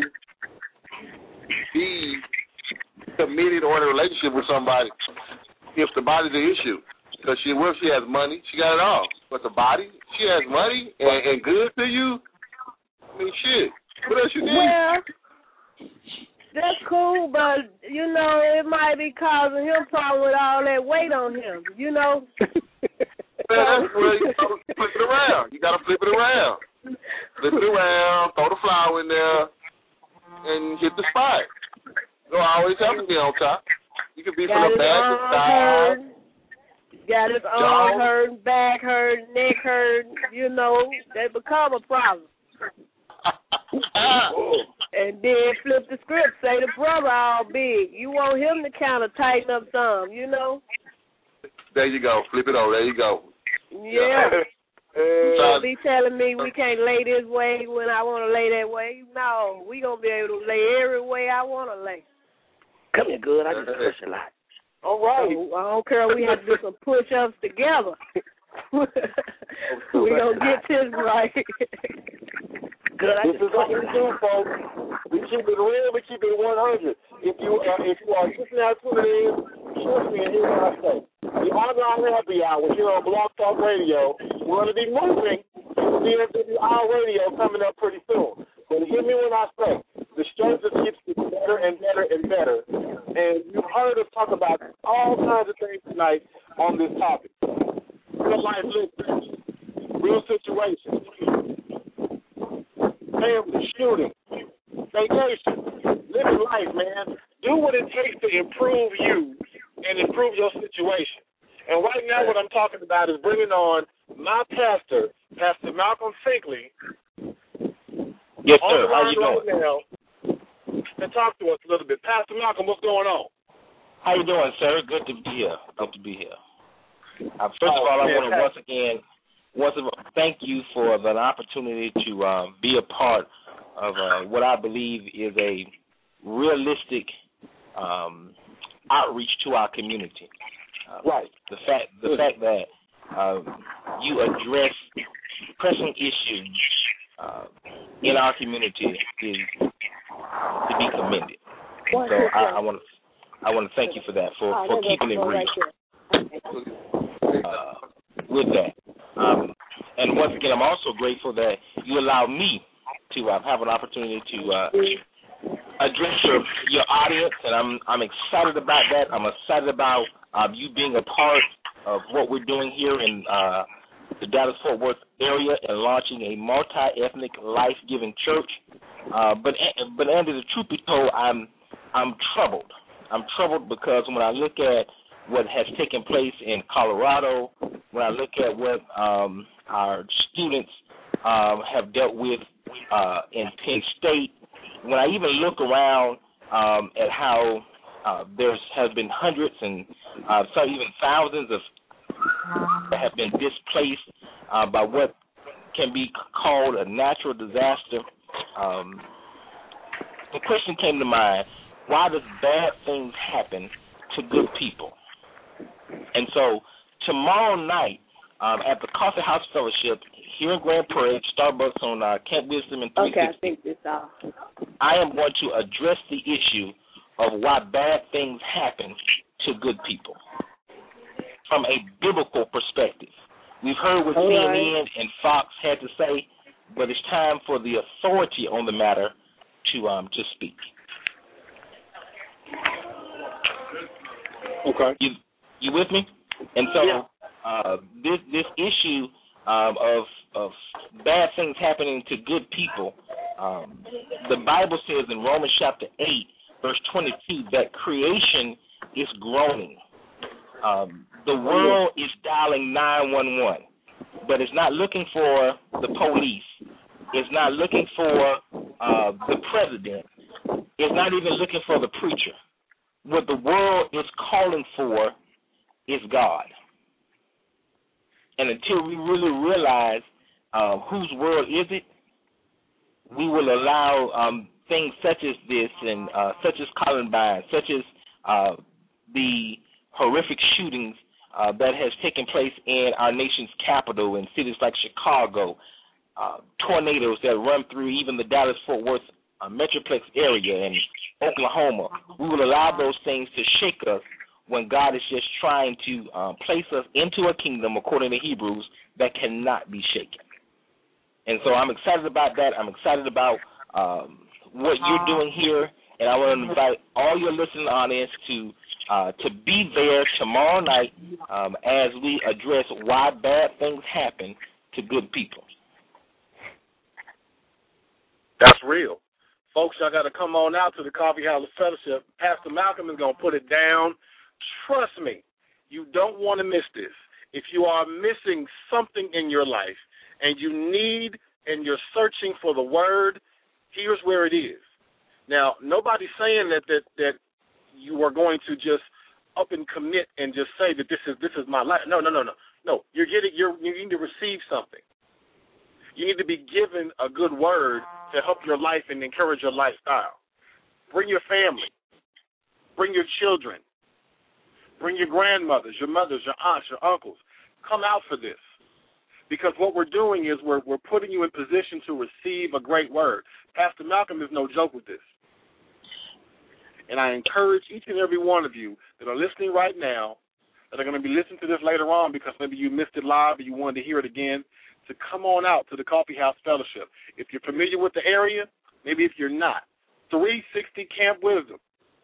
E: be committed or in a relationship with somebody if the body's an issue? Because she has money, she got it all. But the body, she has money and good to you. I mean, shit. What else you need?
D: Well, that's cool, but, you know, it might be causing him problem with all that weight on him, you know?
E: Well, you gotta flip it around. You got to flip it around. Flip it around, throw the flour in there, and hit the spot. You don't always have to be on top. You can be from the back to the side.
D: Got his arm hurting, back hurting, neck hurting, you know, that become a problem. And then flip the script, say the brother all big. You want him to kind of tighten up some, you know?
E: There you go. Flip it over. There you go.
D: Yeah. Don't be telling me we can't lay this way when I want to lay that way. No, we going to be able to lay every way I want to lay.
F: Come here, good. I just push a lot.
G: All right.
D: So, I don't care. We have to do some push-ups together. We going to get this right.
G: Good. This is what we do, folks. We keep it real. We keep it 100. If you are listening out to it, trust me and hear what I say. The Online Happy Hour here on Blog Talk Radio. We're going to be moving to DFWR Radio coming up pretty soon. But hear me when I say the show just keeps getting better and better and better. And you've heard us talk about all kinds of things tonight on this topic. Real life listeners, real situations, family shooting, vacation, living life, man. Do what it takes to improve you and improve your situation. And right now what I'm talking about is bringing on my pastor, Pastor Malcolm Finkley.
F: Yes, sir. How you doing?
G: Now, to talk to us a little bit. Pastor Malcolm, what's going on?
F: How you doing, sir? Good to be here. First of all, I want to once again thank you for the opportunity to be a part of what I believe is a realistic outreach to our community.
G: Right.
F: The fact that you address pressing issues in our community is to be commended. And so I want to thank you for that, for keeping it real. With that. And once again, I'm also grateful that you allow me to have an opportunity to address your audience, and I'm excited about that. I'm excited about you being a part of what we're doing here in the Dallas-Fort Worth area and launching a multi-ethnic, life-giving church. But Andy, the truth be told, I'm troubled. I'm troubled because when I look at what has taken place in Colorado, when I look at what our students have dealt with in Penn State, when I even look around at how there has been hundreds and some even thousands of that have been displaced by what can be called a natural disaster, the question came to mind: why does bad things happen
H: to good people. And so tomorrow night at the Coffee House Fellowship here in Grand Prairie, Starbucks on Camp Wisdom and 360.
D: Okay, I think this all.
H: I am going to address the issue of why bad things happen to good people from a biblical perspective. We've heard what CNN and Fox had to say, but it's time for the authority on the matter to speak.
B: Okay.
H: You with me? And so this issue of bad things happening to good people, the Bible says in Romans chapter 8, verse 22, that creation is groaning. The world is dialing 911, but it's not looking for the police. It's not looking for the president. It's not even looking for the preacher. What the world is calling for is God. And until we really realize whose world is it, we will allow things such as this and such as Columbine, such as the horrific shootings that has taken place in our nation's capital in cities like Chicago, tornadoes that run through even the Dallas-Fort Worth metroplex area and Oklahoma. We will allow those things to shake us when God is just trying to place us into a kingdom, according to Hebrews, that cannot be shaken. And so I'm excited about that. I'm excited about what you're doing here, and I want to invite all your listening audience to be there tomorrow night as we address why bad things happen to good people.
B: That's real. Folks, y'all got to come on out to the Coffee House Fellowship. Pastor Malcolm is going to put it down. Trust me, you don't want to miss this. If you are missing something in your life and you need and you're searching for the word, here's where it is. Now, nobody's saying that you are going to just up and commit and just say that this is my life. No. You need to receive something. You need to be given a good word to help your life and encourage your lifestyle. Bring your family. Bring your children. Bring your grandmothers, your mothers, your aunts, your uncles. Come out for this. Because what we're doing is we're putting you in position to receive a great word. Pastor Malcolm is no joke with this. And I encourage each and every one of you that are listening right now, that are going to be listening to this later on because maybe you missed it live or you wanted to hear it again, to come on out to the Coffee House Fellowship. If you're familiar with the area, maybe if you're not, 360 Camp Wisdom,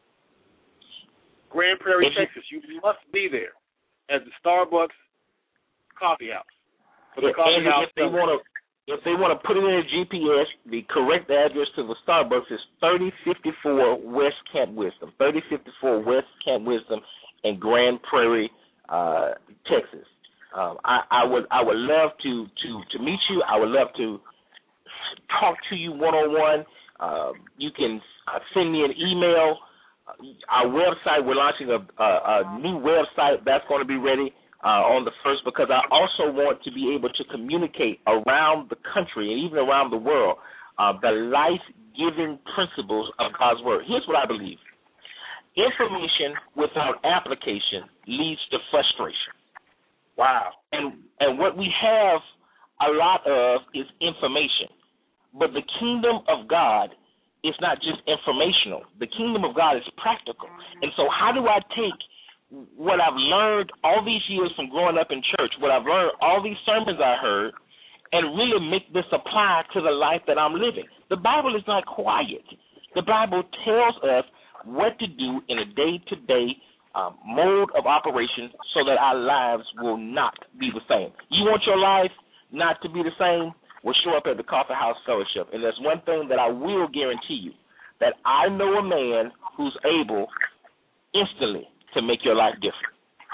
B: Grand Prairie, Texas. You must be there at the Starbucks Coffee House. For the Coffee House Fellowship.
H: If they want to put it in a GPS, the correct address to the Starbucks is 3054 West Camp Wisdom, 3054 West Camp Wisdom in Grand Prairie, Texas. I would love to meet you. I would love to talk to you one-on-one. You can send me an email. Our website, we're launching a new website that's going to be ready on the 1st, because I also want to be able to communicate around the country and even around the world the life-giving principles of God's Word. Here's what I believe. Information without application leads to frustration.
B: Wow.
H: And what we have a lot of is information. But the kingdom of God is not just informational. The kingdom of God is practical. And so how do I take what I've learned all these years from growing up in church, what I've learned, all these sermons I heard, and really make this apply to the life that I'm living? The Bible is not quiet. The Bible tells us what to do in a day-to-day mode of operation so that our lives will not be the same. You want your life not to be the same? Well, show up at the Coffee House Fellowship. And there's one thing that I will guarantee you, that I know a man who's able instantly to make your life different.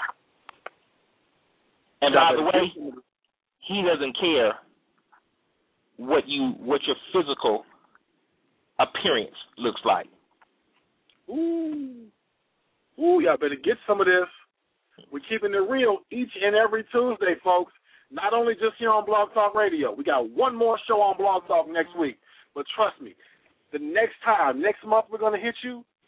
H: And by the way, he doesn't care what your physical appearance looks like.
B: Ooh, y'all better get some of this. We're keeping it real each and every Tuesday, folks. Not only just here on Blog Talk Radio. We got one more show on Blog Talk next week. But trust me, the next month we're going to hit you,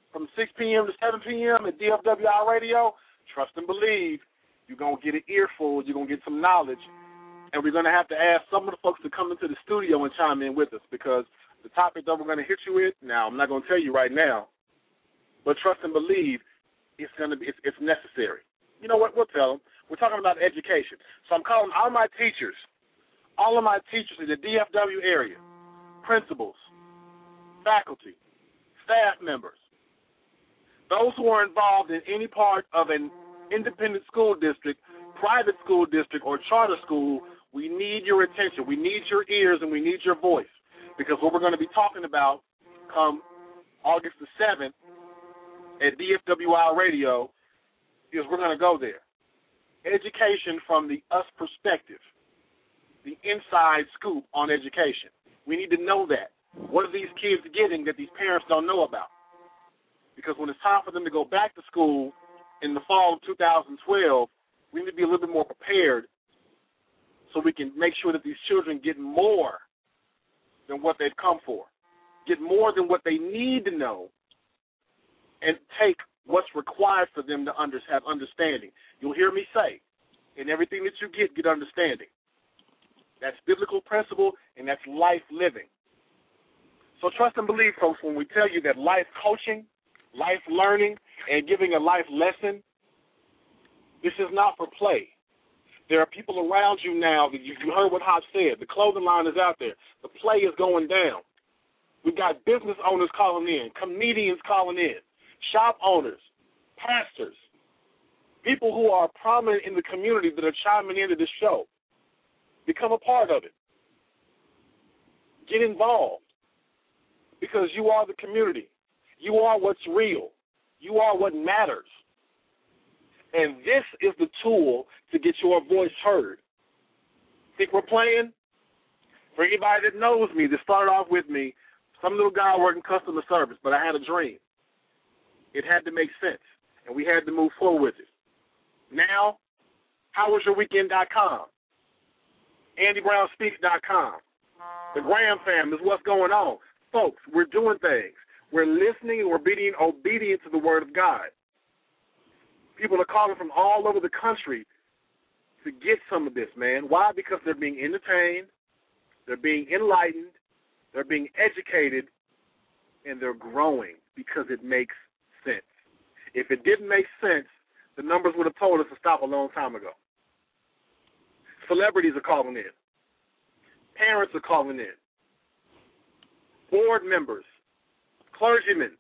B: from 6 p.m. to 7 p.m. at DFWI Radio. Trust and believe, you're going to get an earful, you're going to get some knowledge, and we're going to have to ask some of the folks to come into the studio and chime in with us, because the topic that we're going to hit you with, now I'm not going to tell you right now, but trust and believe it's necessary. You know what? We'll tell them. We're talking about education. So I'm calling all of my teachers in the DFW area, principals, faculty, staff members, those who are involved in any part of an independent school district, private school district, or charter school. We need your attention. We need your ears, and we need your voice, because what we're going to be talking about come August the 7th at DFWI Radio is we're going to go there. Education from the us perspective, the inside scoop on education. We need to know that. What are these kids getting that these parents don't know about? Because when it's time for them to go back to school in the fall of 2012, we need to be a little bit more prepared so we can make sure that these children get more than what they've come for, get more than what they need to know, and take what's required for them to have understanding. You'll hear me say, in everything that you get understanding. That's biblical principle, and that's life living. So trust and believe, folks, when we tell you that life coaching, life learning, and giving a life lesson, this is not for play. There are people around you now that you heard what Hop said. The clothing line is out there. The play is going down. We've got business owners calling in, comedians calling in, shop owners, pastors, people who are prominent in the community that are chiming into this show. Become a part of it. Get involved, because you are the community. You are what's real. You are what matters. And this is the tool to get your voice heard. Think we're playing? For anybody that knows me, that started off with me, some little guy working customer service, but I had a dream. It had to make sense, and we had to move forward with it. Now, howwasyourweekend.com, AndyBrownSpeaks.com, the Graham fam is what's going on. Folks, we're doing things. We're listening and we're being obedient to the Word of God. People are calling from all over the country to get some of this, man. Why? Because they're being entertained, they're being enlightened, they're being educated, and they're growing because it makes sense. If it didn't make sense, the numbers would have told us to stop a long time ago. Celebrities are calling in. Parents are calling in. Board members, clergymen,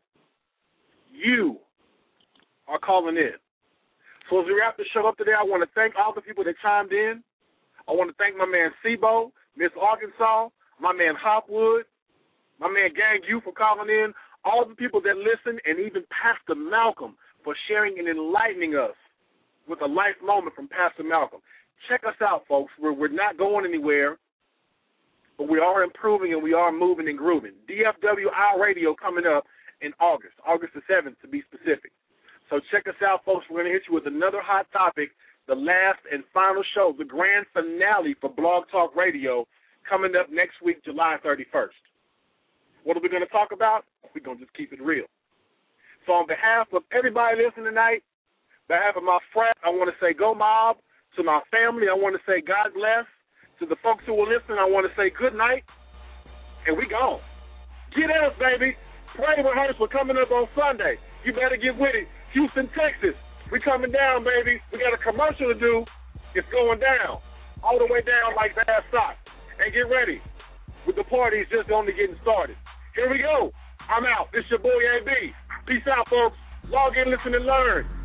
B: you are calling in. So as we wrap the show up today, I want to thank all the people that chimed in. I want to thank my man Sebo, Miss Arkansas, my man Hopwood, my man Gang U for calling in, all the people that listen, and even Pastor Malcolm for sharing and enlightening us with a life moment from Pastor Malcolm. Check us out, folks. We're not going anywhere, but we are improving and we are moving and grooving. DFWI Radio coming up in August the 7th to be specific. So check us out, folks. We're going to hit you with another hot topic, the last and final show, the grand finale for Blog Talk Radio, coming up next week, July 31st. What are we going to talk about? We're going to just keep it real. So on behalf of everybody listening tonight, on behalf of my frat, I want to say go mob. To my family, I want to say God bless. To the folks who will listen, I want to say good night. And we gone. Get us, baby. Pray rehearse. We're coming up on Sunday. You better get with it. Houston, Texas. We coming down, baby. We got a commercial to do. It's going down. All the way down like bad socks. And get ready. With the party's just only getting started. Here we go. I'm out. This your boy AB. Peace out, folks. Log in, listen, and learn.